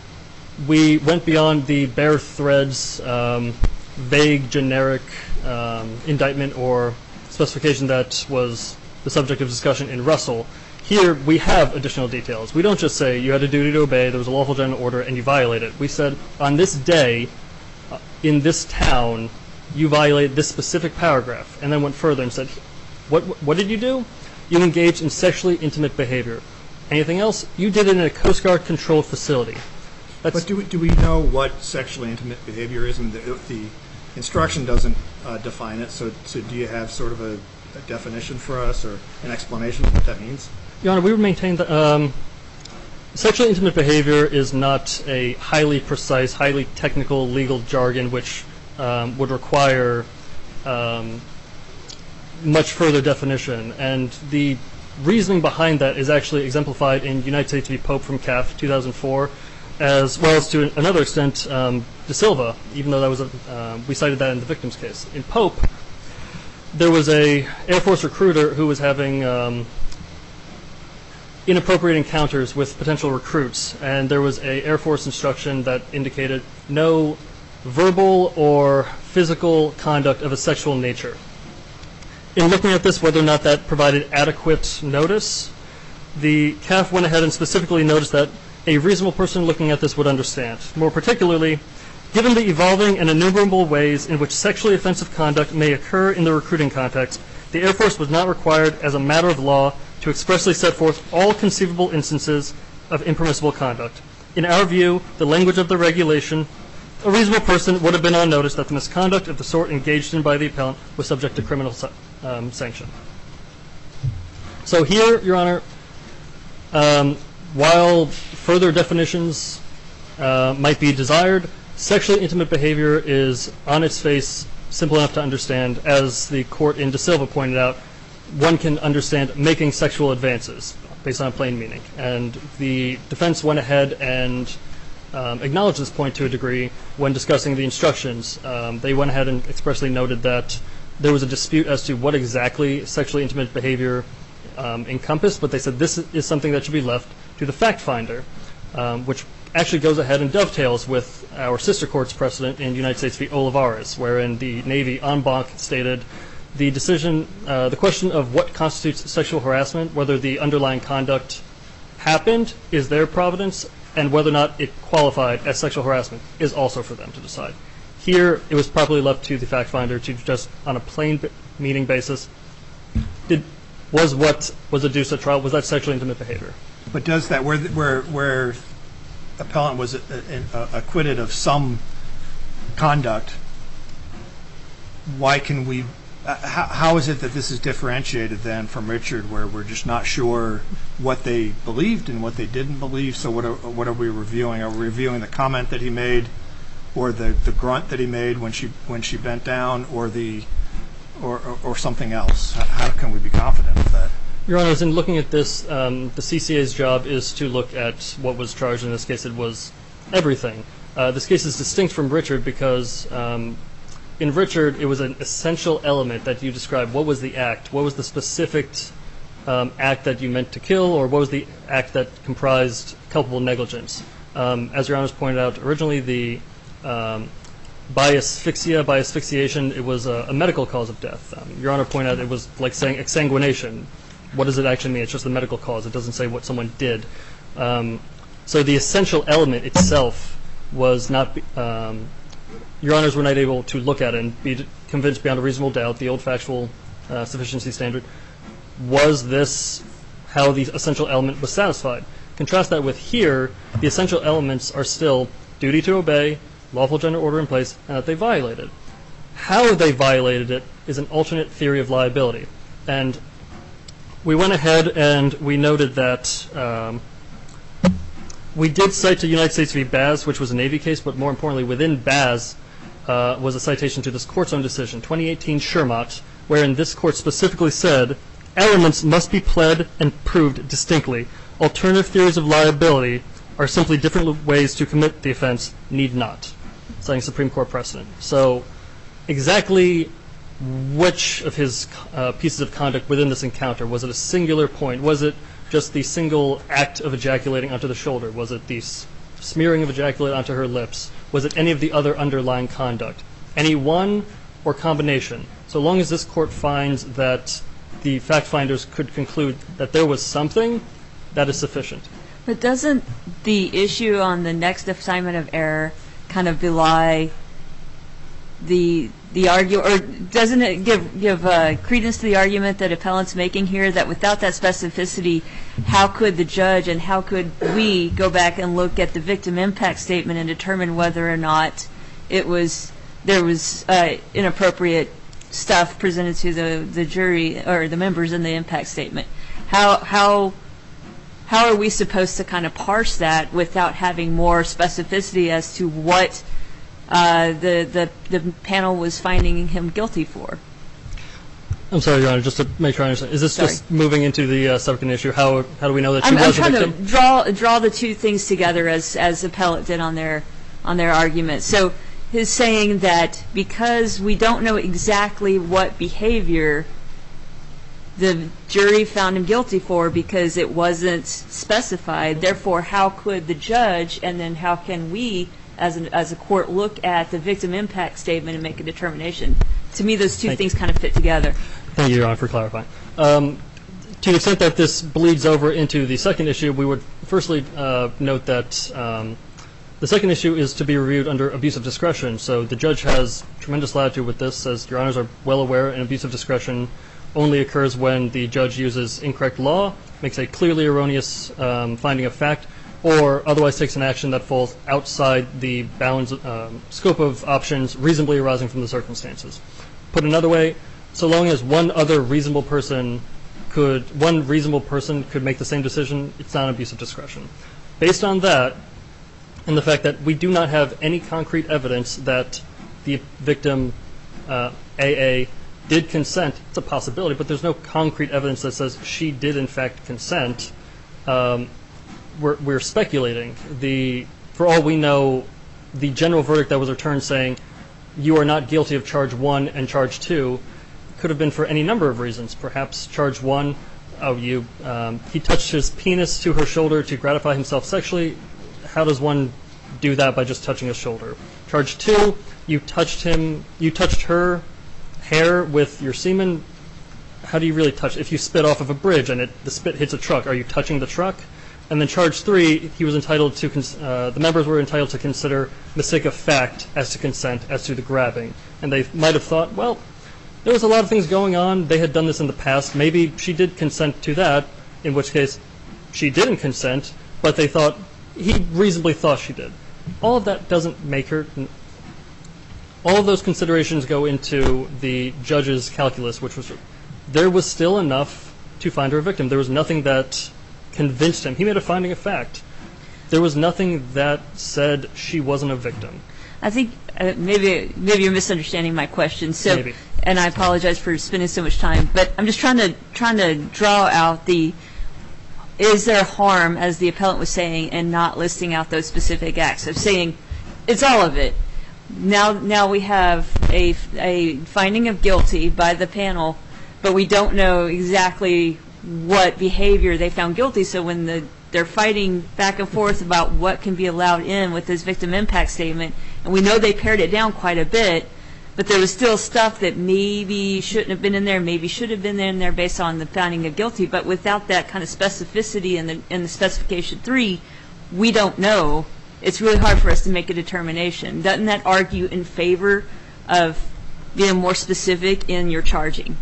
we went beyond the bare threads, um, vague, generic um, indictment or specification that was the subject of discussion in Russell. Here, we have additional details. We don't just say you had a duty to obey, there was a lawful general order, and you violated it. We said, on this day, uh, in this town, you violated this specific paragraph, and then went further and said, what, what did you do? You engaged in sexually intimate behavior. Anything else? You did it in a Coast Guard-controlled facility. That's But do we, do we know what sexually intimate behavior is? And the, the instruction doesn't uh, define it, so, so do you have sort of a, a definition for us or an explanation of what that means? Your Honor, we would maintain that um, sexually intimate behavior is not a highly precise, highly technical legal jargon which um, would require um, much further definition. And the reasoning behind that is actually exemplified in United States v. Pope from C A F two thousand four, as well as to another extent um, De Silva, even though that was a, uh, we cited that in the victim's case. In Pope, there was a Air Force recruiter who was having um, inappropriate encounters with potential recruits, and there was a Air Force instruction that indicated no verbal or physical conduct of a sexual nature. In looking at this, whether or not that provided adequate notice, the C A F went ahead and specifically noticed that a reasonable person looking at this would understand. More particularly, given the evolving and innumerable ways in which sexually offensive conduct may occur in the recruiting context, the Air Force was not required as a matter of law to expressly set forth all conceivable instances of impermissible conduct. In our view, the language of the regulation, a reasonable person would have been on notice that the misconduct of the sort engaged in by the appellant was subject to criminal um, sanction. So here, Your Honor, um, while further definitions uh, might be desired, sexually intimate behavior is on its face simple enough to understand. As the court in De Silva pointed out, one can understand making sexual advances based on plain meaning. And the defense went ahead and um, acknowledged this point to a degree when discussing the instructions. Um, they went ahead and expressly noted that there was a dispute as to what exactly sexually intimate behavior um, encompassed, but they said this is something that should be left to the fact finder, um, which actually goes ahead and dovetails with our sister court's precedent in United States v. Olivares, wherein the Navy en banc stated the decision, uh, the question of what constitutes sexual harassment, whether the underlying conduct happened, is their providence, and whether or not it qualified as sexual harassment is also for them to decide. Here, it was properly left to the fact finder to just, on a plain meaning basis, did was what was adduced at trial, was that sexually intimate behavior? But does that, where where where appellant was acquitted of some conduct, why can we, uh, how, how is it that this is differentiated then from Richard, where we're just not sure what they believed and what they didn't believe? So what are, what are we reviewing? Are we reviewing the comment that he made, or the, the grunt that he made when she when she bent down, or the or, or, or something else? How can we be confident of that? Your Honors, in looking at this, um, the C C A's job is to look at what was charged. In this case, it was everything. Uh, this case is distinct from Richard because um, in Richard, it was an essential element that you described. What was the act? What was the specific um, act that you meant to kill, or what was the act that comprised culpable negligence? Um, as Your Honors pointed out, originally the um, by asphyxia, by asphyxiation, it was a, a medical cause of death. Um, Your Honor pointed out it was like saying exsanguination. What does it actually mean? It's just a medical cause. It doesn't say what someone did. Um, so the essential element itself was not, um, Your Honors were not able to look at it and be convinced beyond a reasonable doubt, the old factual uh, sufficiency standard, was this how the essential element was satisfied? Contrast that with here, the essential elements are still duty to obey, lawful general order in place, and that they violated. How they violated it is an alternate theory of liability. And we went ahead and we noted that um, we did cite to United States v. Baz, which was a Navy case, but more importantly, within Baz uh, was a citation to this court's own decision, twenty eighteen Shermott, wherein this court specifically said, elements must be pled and proved distinctly. Alternative theories of liability are simply different ways to commit the offense, need not, citing Supreme Court precedent. So exactly which of his uh, pieces of conduct within this encounter. Was it a singular point? Was it just the single act of ejaculating onto the shoulder? Was it the s- smearing of ejaculate onto her lips? Was it any of the other underlying conduct? Any one or combination? So long as this court finds that the fact finders could conclude that there was something, that is sufficient. But doesn't the issue on the next assignment of error kind of belie the the argue, or doesn't it give give uh, credence to the argument that appellant's making here, that without that specificity, how could the judge and how could we go back and look at the victim impact statement and determine whether or not it was there was uh, inappropriate stuff presented to the, the jury or the members in the impact statement? How how how are we supposed to kind of parse that without having more specificity as to what uh, the, the the panel was finding him guilty for? I'm sorry, Your Honor, just to make sure I understand. Is this Sorry. just moving into the uh, second issue? How how do we know that she I'm, I'm was a trying victim? to draw draw the two things together as as appellate did on their on their argument. So his saying that because we don't know exactly what behavior the jury found him guilty for because it wasn't specified, therefore how could the judge and then how can we as an, as a court look at the victim impact statement and make a determination? To me, those two Thank things you. kind of fit together. Thank you, Your Honor, for clarifying. Um, to the extent that this bleeds over into the second issue, we would firstly uh, note that um, the second issue is to be reviewed under abuse of discretion. So the judge has tremendous latitude with this. As Your Honors are well aware, an abuse of discretion only occurs when the judge uses incorrect law, makes a clearly erroneous um, finding of fact, or otherwise takes an action that falls outside the bounds, um, scope of options reasonably arising from the circumstances. Put another way, so long as one other reasonable person could, one reasonable person could make the same decision, it's not an abuse of discretion. Based on that, and the fact that we do not have any concrete evidence that the victim, uh, A A, did consent, it's a possibility, but there's no concrete evidence that says she did in fact consent. Um, we're, we're speculating. The, for all we know, the general verdict that was returned saying you are not guilty of charge one and charge two could have been for any number of reasons. Perhaps charge one, oh, you, um, he touched his penis to her shoulder to gratify himself sexually. How does one do that by just touching his shoulder? Charge two, you touched him, you touched her hair with your semen. How do you really touch? If you spit off of a bridge and it, the spit hits a truck, are you touching the truck? And then charge three, he was entitled to, cons- uh, the members were entitled to consider mistake of fact as to consent, as to the grabbing. And they might have thought, well, there was a lot of things going on. They had done this in the past. Maybe she did consent to that, in which case she didn't consent, but they thought, he reasonably thought she did. All of that doesn't make her... All of those considerations go into the judge's calculus, which was there was still enough to find her a victim. There was nothing that convinced him. He made a finding of fact. There was nothing that said she wasn't a victim. I think uh, maybe maybe you're misunderstanding my question. So, Maybe. and I apologize for spending so much time, but I'm just trying to trying to draw out the is there harm, as the appellant was saying, in not listing out those specific acts of saying it's all of it. Now, now we have a, a finding of guilty by the panel, but we don't know exactly what behavior they found guilty. So when the, they're fighting back and forth about what can be allowed in with this victim impact statement, and we know they pared it down quite a bit, but there was still stuff that maybe shouldn't have been in there, maybe should have been in there based on the finding of guilty. But without that kind of specificity in the in the specification three, we don't know. It's really hard for us to make a determination. Doesn't that argue in favor of being more specific in your charging?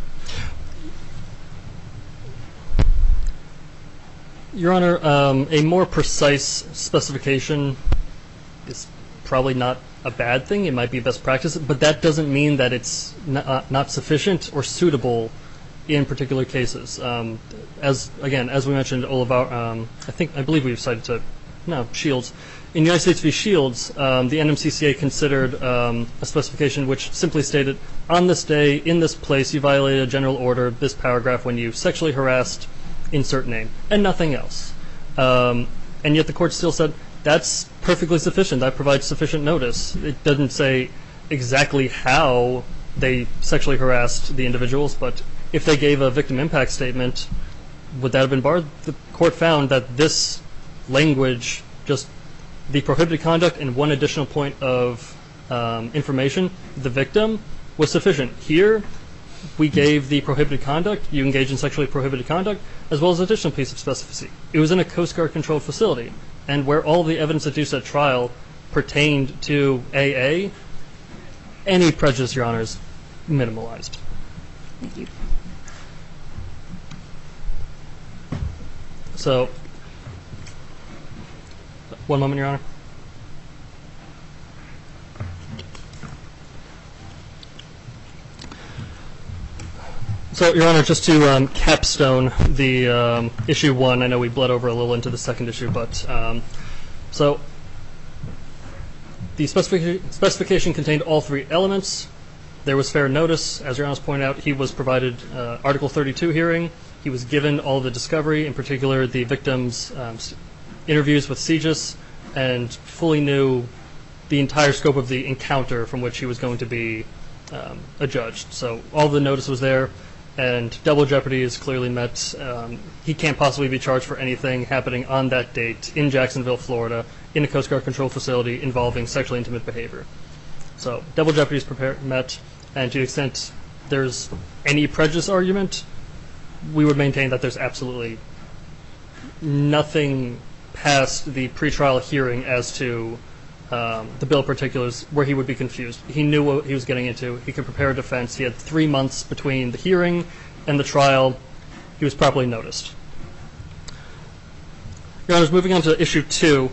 Your Honor, um, a more precise specification is probably not a bad thing. It might be best practice, but that doesn't mean that it's not, uh, not sufficient or suitable in particular cases. Um, as again, as we mentioned, Olivar, um, I think I believe we've cited to no Shields. In United States v. Shields, um, the N M C C A considered um, a specification which simply stated, on this day, in this place, you violated a general order, this paragraph, when you sexually harassed, insert name, and nothing else. Um, and yet the court still said, that's perfectly sufficient. That provides sufficient notice. It doesn't say exactly how they sexually harassed the individuals, but if they gave a victim impact statement, would that have been barred? The court found that this language, just the prohibited conduct and one additional point of um, information, the victim, was sufficient. Here, we gave the prohibited conduct, you engage in sexually prohibited conduct, as well as an additional piece of specificity. It was in a Coast Guard controlled facility, and where all the evidence adduced at trial pertained to A A, any prejudice, Your Honors, minimalized. Thank you. So, one moment, Your Honor. So, Your Honor, just to um, capstone the um, issue one, I know we bled over a little into the second issue, but um, so the specific- specification contained all three elements. There was fair notice. As Your Honor pointed out, he was provided uh, Article thirty-two hearing. He was given all the discovery, in particular the victim's um, interviews with C J I S, and fully knew the entire scope of the encounter from which he was going to be um, adjudged. So all the notice was there, and double jeopardy is clearly met. Um, he can't possibly be charged for anything happening on that date in Jacksonville, Florida, in a Coast Guard controlled facility involving sexually intimate behavior. So double jeopardy is prepared, met, and to the extent there's any prejudice argument, we would maintain that there's absolutely nothing past the pretrial hearing as to um, the bill of particulars where he would be confused. He knew what he was getting into. He could prepare a defense. He had three months between the hearing and the trial. He was properly noticed. Your Honors, moving on to issue two.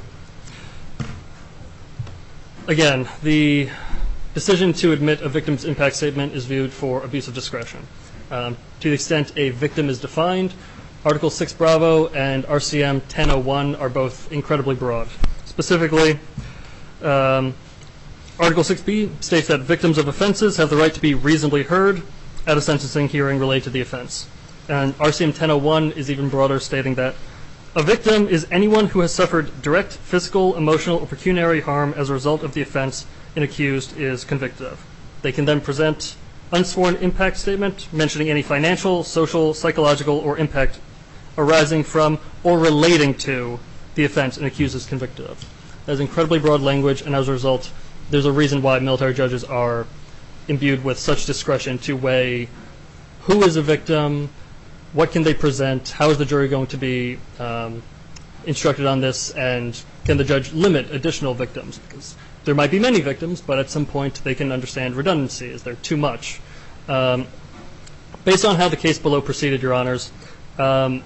Again, the decision to admit a victim's impact statement is viewed for abuse of discretion. Um, to the extent a victim is defined, Article six Bravo and R C M ten oh one are both incredibly broad. Specifically, um, Article six B states that victims of offenses have the right to be reasonably heard at a sentencing hearing related to the offense. And R C M ten oh one is even broader, stating that a victim is anyone who has suffered direct physical, emotional, or pecuniary harm as a result of the offense an accused is convicted of. They can then present unsworn impact statement mentioning any financial, social, psychological, or impact arising from or relating to the offense an accused is convicted of. That is incredibly broad language, and as a result, there's a reason why military judges are imbued with such discretion to weigh who is a victim, what can they present, how is the jury going to be um, instructed on this, and can the judge limit additional victims? Because there might be many victims, but at some point they can understand redundancy. Is there too much? Um, based on how the case below proceeded, Your Honors, um,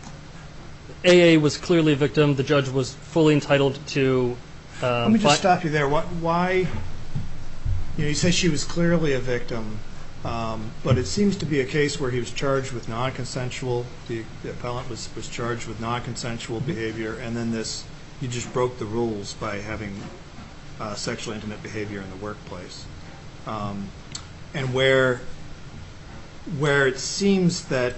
A A was clearly a victim. The judge was fully entitled to... Um, Let me just stop you there. What, why, you know, you say she was clearly a victim, um, but it seems to be a case where he was charged with non-consensual, the, the appellant was, was charged with non-consensual behavior, and then this, you just broke the rules by having uh, sexually intimate behavior in the workplace. Um, and where, where it seems that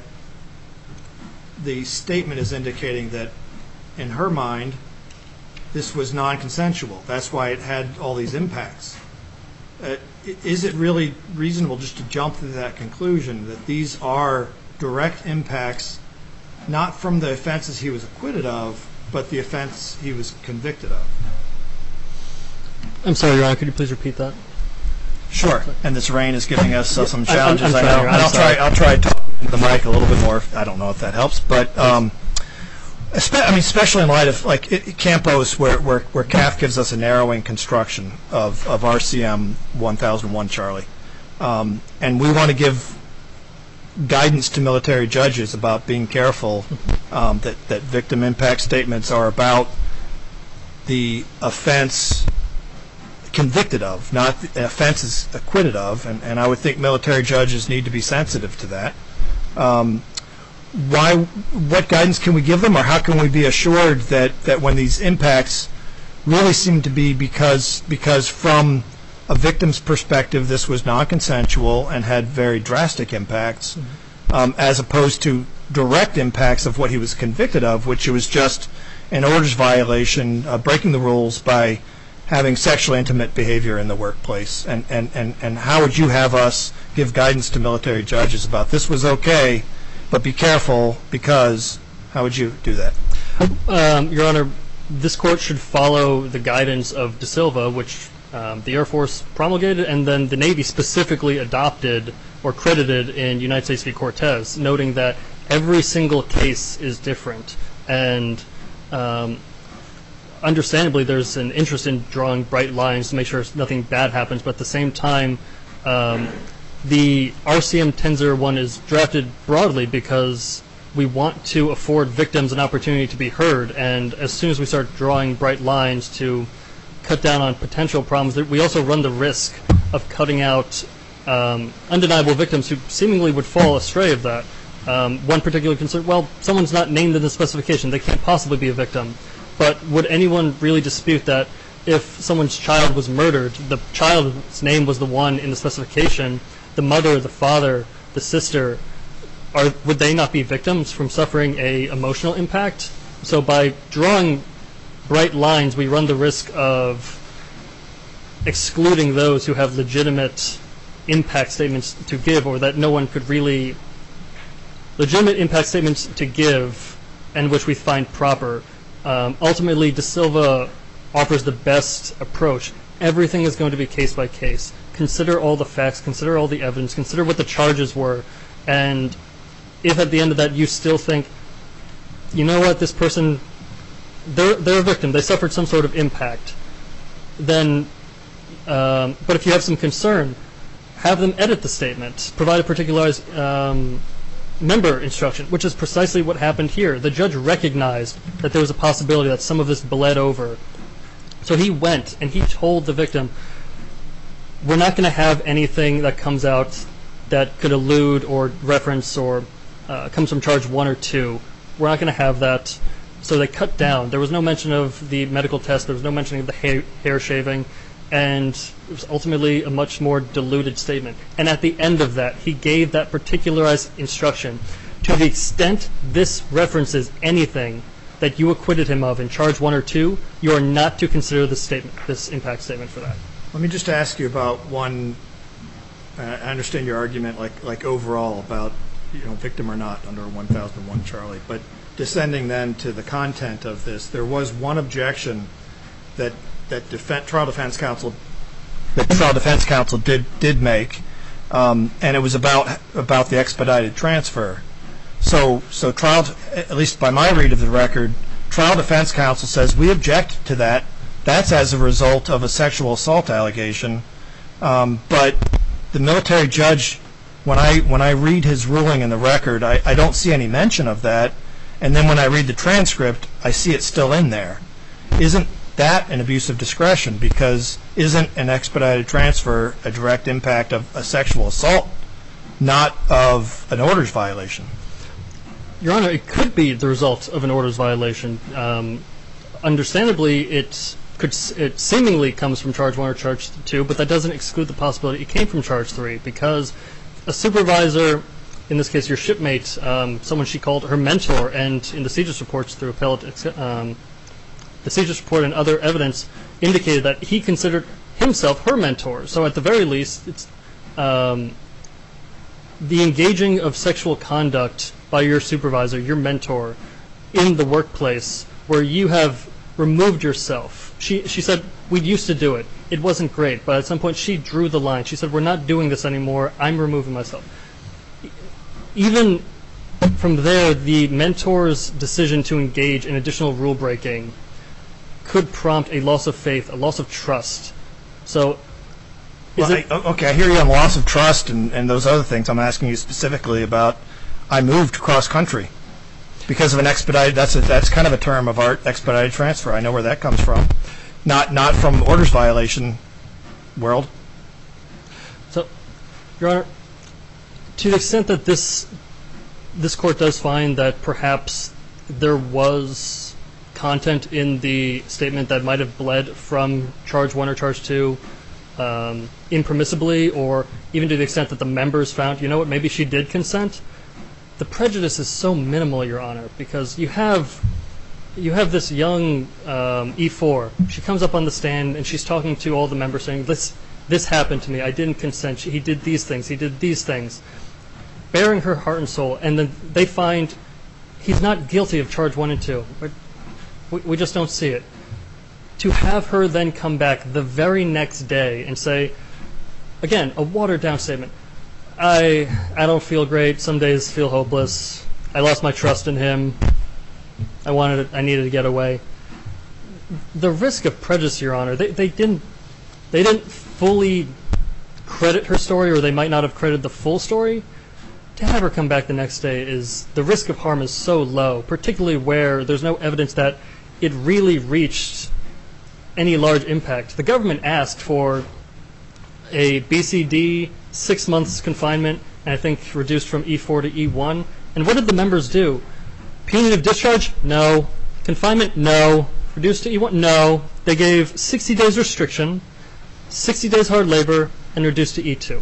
the statement is indicating that, in her mind, this was non-consensual. That's why it had all these impacts. Uh, is it really reasonable just to jump to that conclusion that these are direct impacts, not from the offenses he was acquitted of, but the offense he was convicted of? I'm sorry, Your Honor, could you please repeat that? Sure. And this rain is giving us uh, some challenges. I'm, I'm I sorry, know. I'm And I'll sorry. try. I'll try talking into the mic a little bit more. I don't know if that helps, but um, espe- I mean, especially in light of like it, Campos, where, where where C A F gives us a narrowing construction of of R C M one thousand one, Charlie, um, and we want to give guidance to military judges about being careful um, that that victim impact statements are about the offense convicted of, not the offense is acquitted of, and, and I would think military judges need to be sensitive to that. Um, why? What guidance can we give them, or how can we be assured that, that when these impacts really seem to be because because from a victim's perspective this was non-consensual and had very drastic impacts, um, as opposed to direct impacts of what he was convicted of, which was just an orders violation, uh, breaking the rules by having sexually intimate behavior in the workplace? And, and, and, and how would you have us give guidance to military judges about this was okay, but be careful because, how would you do that? Um, Your Honor, this court should follow the guidance of De Silva, which um, the Air Force promulgated, and then the Navy specifically adopted or credited in United States v. Cortez, noting that every single case is different. And um, understandably, there's an interest in drawing bright lines to make sure nothing bad happens, but at the same time, um, the R C M ten oh one is drafted broadly because we want to afford victims an opportunity to be heard, and as soon as we start drawing bright lines to cut down on potential problems, we also run the risk of cutting out um, undeniable victims who seemingly would fall astray of that. Um, one particular concern, well, someone's not named in the specification, they can't possibly be a victim. But would anyone really dispute that if someone's child was murdered, the child's name was the one in the specification, the mother, the father, the sister, are, would they not be victims from suffering a emotional impact? So by drawing bright lines, we run the risk of excluding those who have legitimate impact statements to give, or that no one could really legitimate impact statements to give, and which we find proper. Um, ultimately, De Silva offers the best approach. Everything is going to be case by case. Consider all the facts, consider all the evidence, consider what the charges were, and if at the end of that you still think, you know what, this person, they're, they're a victim, they suffered some sort of impact, then, um, but if you have some concern, have them edit the statement, provide a particularized um, member instruction, which is precisely what happened here. The judge recognized that there was a possibility that some of this bled over. So he went and he told the victim, we're not going to have anything that comes out that could allude or reference or uh, comes from charge one or two. We're not going to have that. So they cut down. There was no mention of the medical test. There was no mention of the hair, hair shaving. And it was ultimately a much more diluted statement. And at the end of that, he gave that particularized instruction. To the extent this references anything that you acquitted him of in charge one or two, you are not to consider this statement, this impact statement for that. Let me just ask you about one. Uh, I understand your argument, like like overall about, you know, victim or not under one thousand one Charlie. But descending then to the content of this, there was one objection that that def- trial defense counsel that trial defense counsel did did make, um, and it was about about the expedited transfer. So so trial, at least by my read of the record, trial defense counsel says we object to that. That's as a result of a sexual assault allegation. Um, but the military judge, when I when I read his ruling in the record, I, I don't see any mention of that. And then when I read the transcript, I see it still in there. Isn't that an abuse of discretion? Because isn't an expedited transfer a direct impact of a sexual assault, not of an orders violation? Your Honor, it could be the result of an orders violation. Um, understandably, it could it seemingly comes from charge one or charge two, but that doesn't exclude the possibility it came from charge three, because a supervisor, in this case your shipmate, um, someone she called her mentor, and in the C J I S reports through appellate, um, the C J I S report and other evidence indicated that he considered himself her mentor. So at the very least, it's um, the engaging of sexual conduct by your supervisor, your mentor, in the workplace where you have removed yourself. She she said, we used to do it. It wasn't great, but at some point she drew the line. She said, we're not doing this anymore. I'm removing myself. Even from there, the mentor's decision to engage in additional rule breaking could prompt a loss of faith, a loss of trust. So, is well, it, I, okay, I hear you on loss of trust and, and those other things. I'm asking you specifically about, I moved cross country because of an expedited. That's a, that's kind of a term of art, expedited transfer. I know where that comes from, not not from orders violation world. So, Your Honor, to the extent that this this court does find that perhaps there was content in the statement that might have bled from charge one or charge two um, impermissibly, or even to the extent that the members found, you know what, maybe she did consent, the prejudice is so minimal, Your Honor, because you have you have this young um, E four. She comes up on the stand and she's talking to all the members saying, this, this happened to me. I didn't consent. He did these things. He did these things. Bearing her heart and soul. And then they find he's not guilty of charge one and two. We, we just don't see it. To have her then come back the very next day and say, again, a watered-down statement, I I don't feel great. Some days feel hopeless. I lost my trust in him. I wanted, I needed to get away. The risk of prejudice, Your Honor, they, they didn't they didn't fully credit her story, or they might not have credited the full story. To have her come back the next day is, the risk of harm is so low, particularly where there's no evidence that it really reached any large impact. The government asked for a B C D, six months confinement, and I think reduced from E four to E one. And what did the members do? Punitive discharge? No. Confinement? No. Reduced to E one? No. They gave sixty days restriction, sixty days hard labor, and reduced to E two.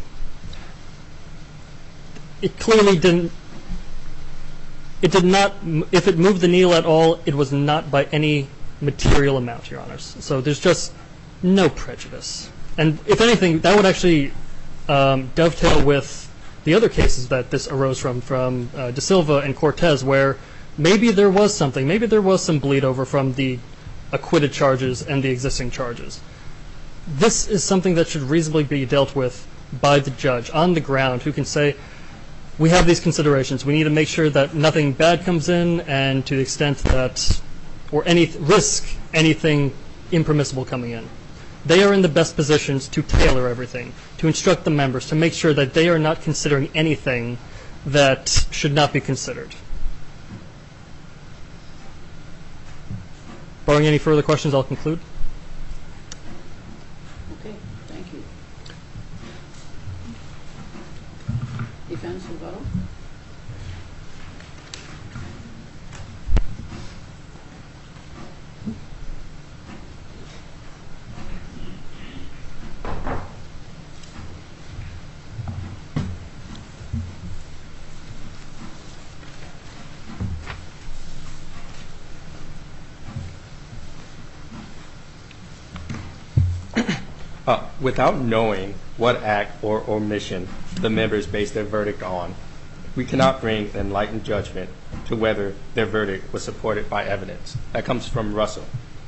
It clearly didn't, it did not, if it moved the needle at all, it was not by any material amount, Your Honors. So there's just no prejudice. And if anything, that would actually um, dovetail with the other cases that this arose from, from uh, De Silva and Cortez, where maybe there was something, maybe there was some bleed over from the acquitted charges and the existing charges. This is something that should reasonably be dealt with by the judge on the ground, who can say, we have these considerations. We need to make sure that nothing bad comes in, and to the extent that, or any risk anything impermissible coming in. They are in the best positions to tailor everything, to instruct the members, to make sure that they are not considering anything that should not be considered. Barring any further questions, I'll conclude. Okay, thank you. Defense rebuttal? Uh, without knowing what act or omission the members base their verdict on, we cannot bring an enlightened judgment to whether their verdict was supported by evidence. That comes from Russell.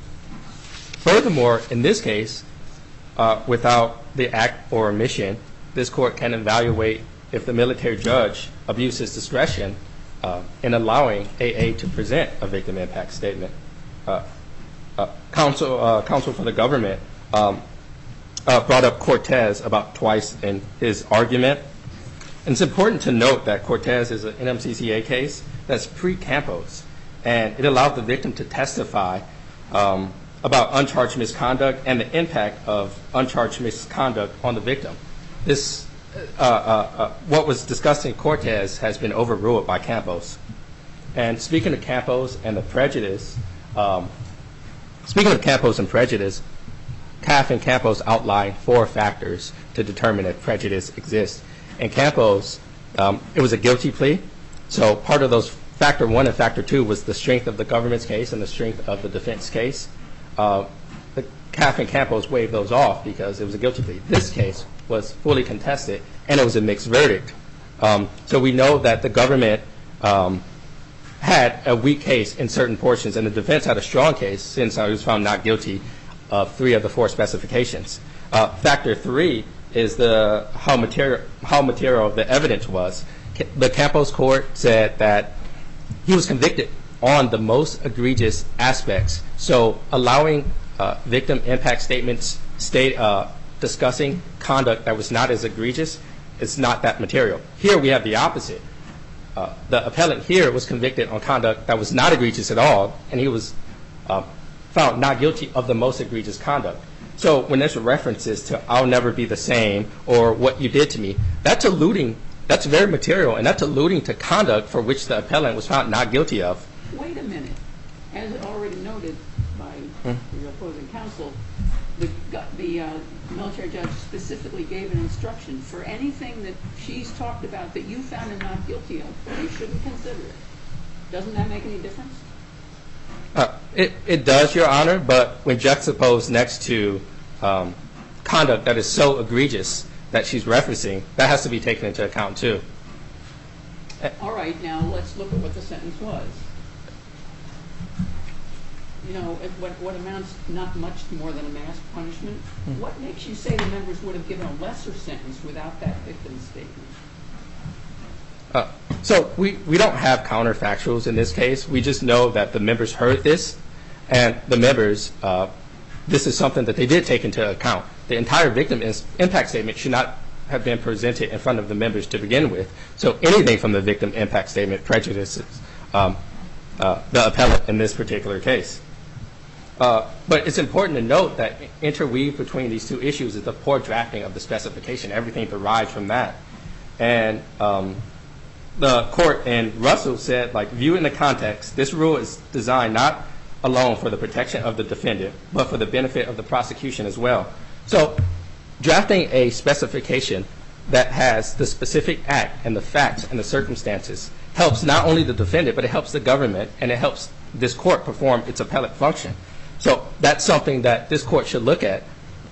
Furthermore, in this case, uh, without the act or omission, this court can evaluate if the military judge abused his discretion uh, in allowing A A to present a victim impact statement. Uh, uh, counsel, uh, counsel for the government um, Uh, brought up Cortez about twice in his argument. And it's important to note that Cortez is an N M C C A case that's pre-Campos, and it allowed the victim to testify um, about uncharged misconduct and the impact of uncharged misconduct on the victim. This, uh, uh, uh, what was discussed in Cortez has been overruled by Campos. And speaking of Campos and the prejudice, um, speaking of Campos and prejudice, C A F and Campos outlined four factors to determine if prejudice exists. In Campos, um, it was a guilty plea. So part of those, factor one and factor two, was the strength of the government's case and the strength of the defense case. Uh, the C A F and Campos waived those off because it was a guilty plea. This case was fully contested, and it was a mixed verdict. Um, so we know that the government um, had a weak case in certain portions, and the defense had a strong case since I was found not guilty of three of the four specifications. Uh, factor three is the how material how material the evidence was. The Campos court said that he was convicted on the most egregious aspects. So allowing uh, victim impact statements state uh, discussing conduct that was not as egregious is not that material. Here we have the opposite. Uh, the appellant here was convicted on conduct that was not egregious at all, and he was uh, found not guilty of the most egregious conduct. So when there's references to "I'll never be the same" or "what you did to me," that's alluding, that's very material, and that's alluding to conduct for which the appellant was found not guilty of. Wait a minute. As already noted by Hmm. your opposing counsel, the, gu- the uh, military judge specifically gave an instruction for anything that she's talked about that you found him not guilty of, you shouldn't consider it. Doesn't that make any difference? Uh, it, it does, Your Honor, but when juxtaposed next to um, conduct that is so egregious that she's referencing, that has to be taken into account too. All right, now let's look at what the sentence was. You know, it, what, what amounts not much more than a mass punishment. Hmm. What makes you say the members would have given a lesser sentence without that victim's statement? Uh, so we, we don't have counterfactuals in this case. We just know that the members heard this, and the members, uh, this is something that they did take into account. The entire victim is, impact statement should not have been presented in front of the members to begin with. So anything from the victim impact statement prejudices um, uh, the appellant in this particular case. Uh, but it's important to note that interweaved between these two issues is the poor drafting of the specification. Everything derives from that. And um, the court in Russell said, like, view in the context, this rule is designed not alone for the protection of the defendant, but for the benefit of the prosecution as well. So drafting a specification that has the specific act and the facts and the circumstances helps not only the defendant, but it helps the government, and it helps this court perform its appellate function. So that's something that this court should look at.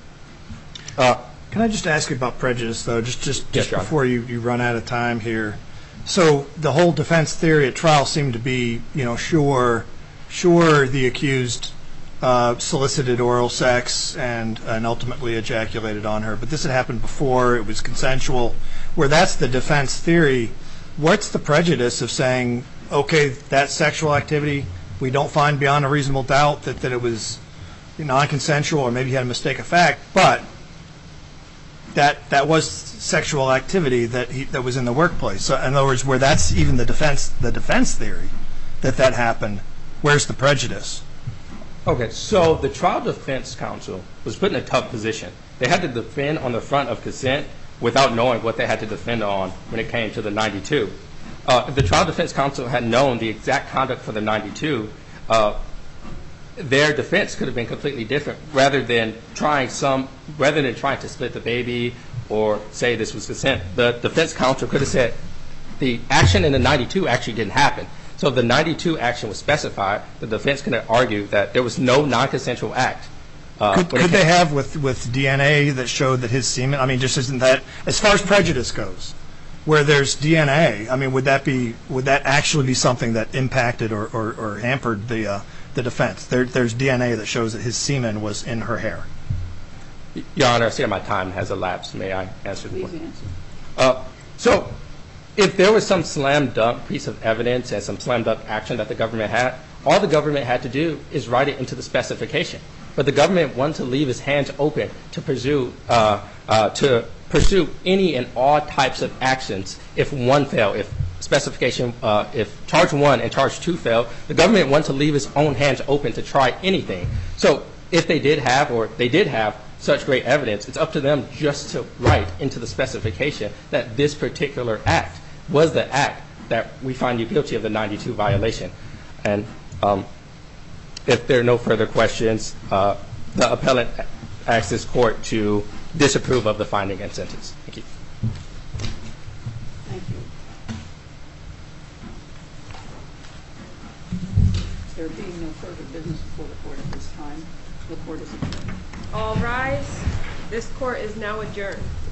Uh, Can I just ask you about prejudice, though, just just, Yes, just Your Honor. before you, you run out of time here? So the whole defense theory at trial seemed to be, you know, sure, sure the accused uh, solicited oral sex and, and ultimately ejaculated on her, but this had happened before, it was consensual. Where that's the defense theory, what's the prejudice of saying, okay, that sexual activity, we don't find beyond a reasonable doubt that, that it was non-consensual or maybe he had a mistake of fact, but that that was sexual activity that he, that was in the workplace. So in other words, where that's even the defense the defense theory that that happened, where's the prejudice? Okay, so the trial defense counsel was put in a tough position. They had to defend on the front of consent without knowing what they had to defend on when it came to the ninety-two. Uh, if the trial defense counsel had known the exact conduct for the ninety-two, uh, their defense could have been completely different. Rather than trying some, rather than trying to split the baby or say this was consent, the defense counsel could have said the action in the ninety-two actually didn't happen. So if the ninety-two action was specified, the defense could have argued that there was no non-consensual act. Uh, Could, when it could they came- have with, with D N A that showed that his semen, I mean, just isn't that, as far as prejudice goes, where there's D N A, I mean, would that be, would that actually be something that impacted or, or, or hampered the uh, the defense? There, there's D N A that shows that his semen was in her hair. Your Honor, I see my time has elapsed. May I answer the Please question? answer. Uh, so if there was some slam dunk piece of evidence and some slam dunk action that the government had, all the government had to do is write it into the specification. But the government wanted to leave its hands open to pursue, uh, uh, to pursue any and all types of actions if one failed. If specification, uh, if charge one and charge two failed, the government wanted to leave its own hands open to try anything. So if they did have, or they did have, such great evidence, it's up to them just to write into the specification that this particular act was the act that we find you guilty of the ninety-two violation. And um, if there are no further questions, uh, the appellant asks this court to disapprove of the finding and sentence. Thank you. Thank you. There being no further business before the court at this time, the court is adjourned. All rise. This court is now adjourned.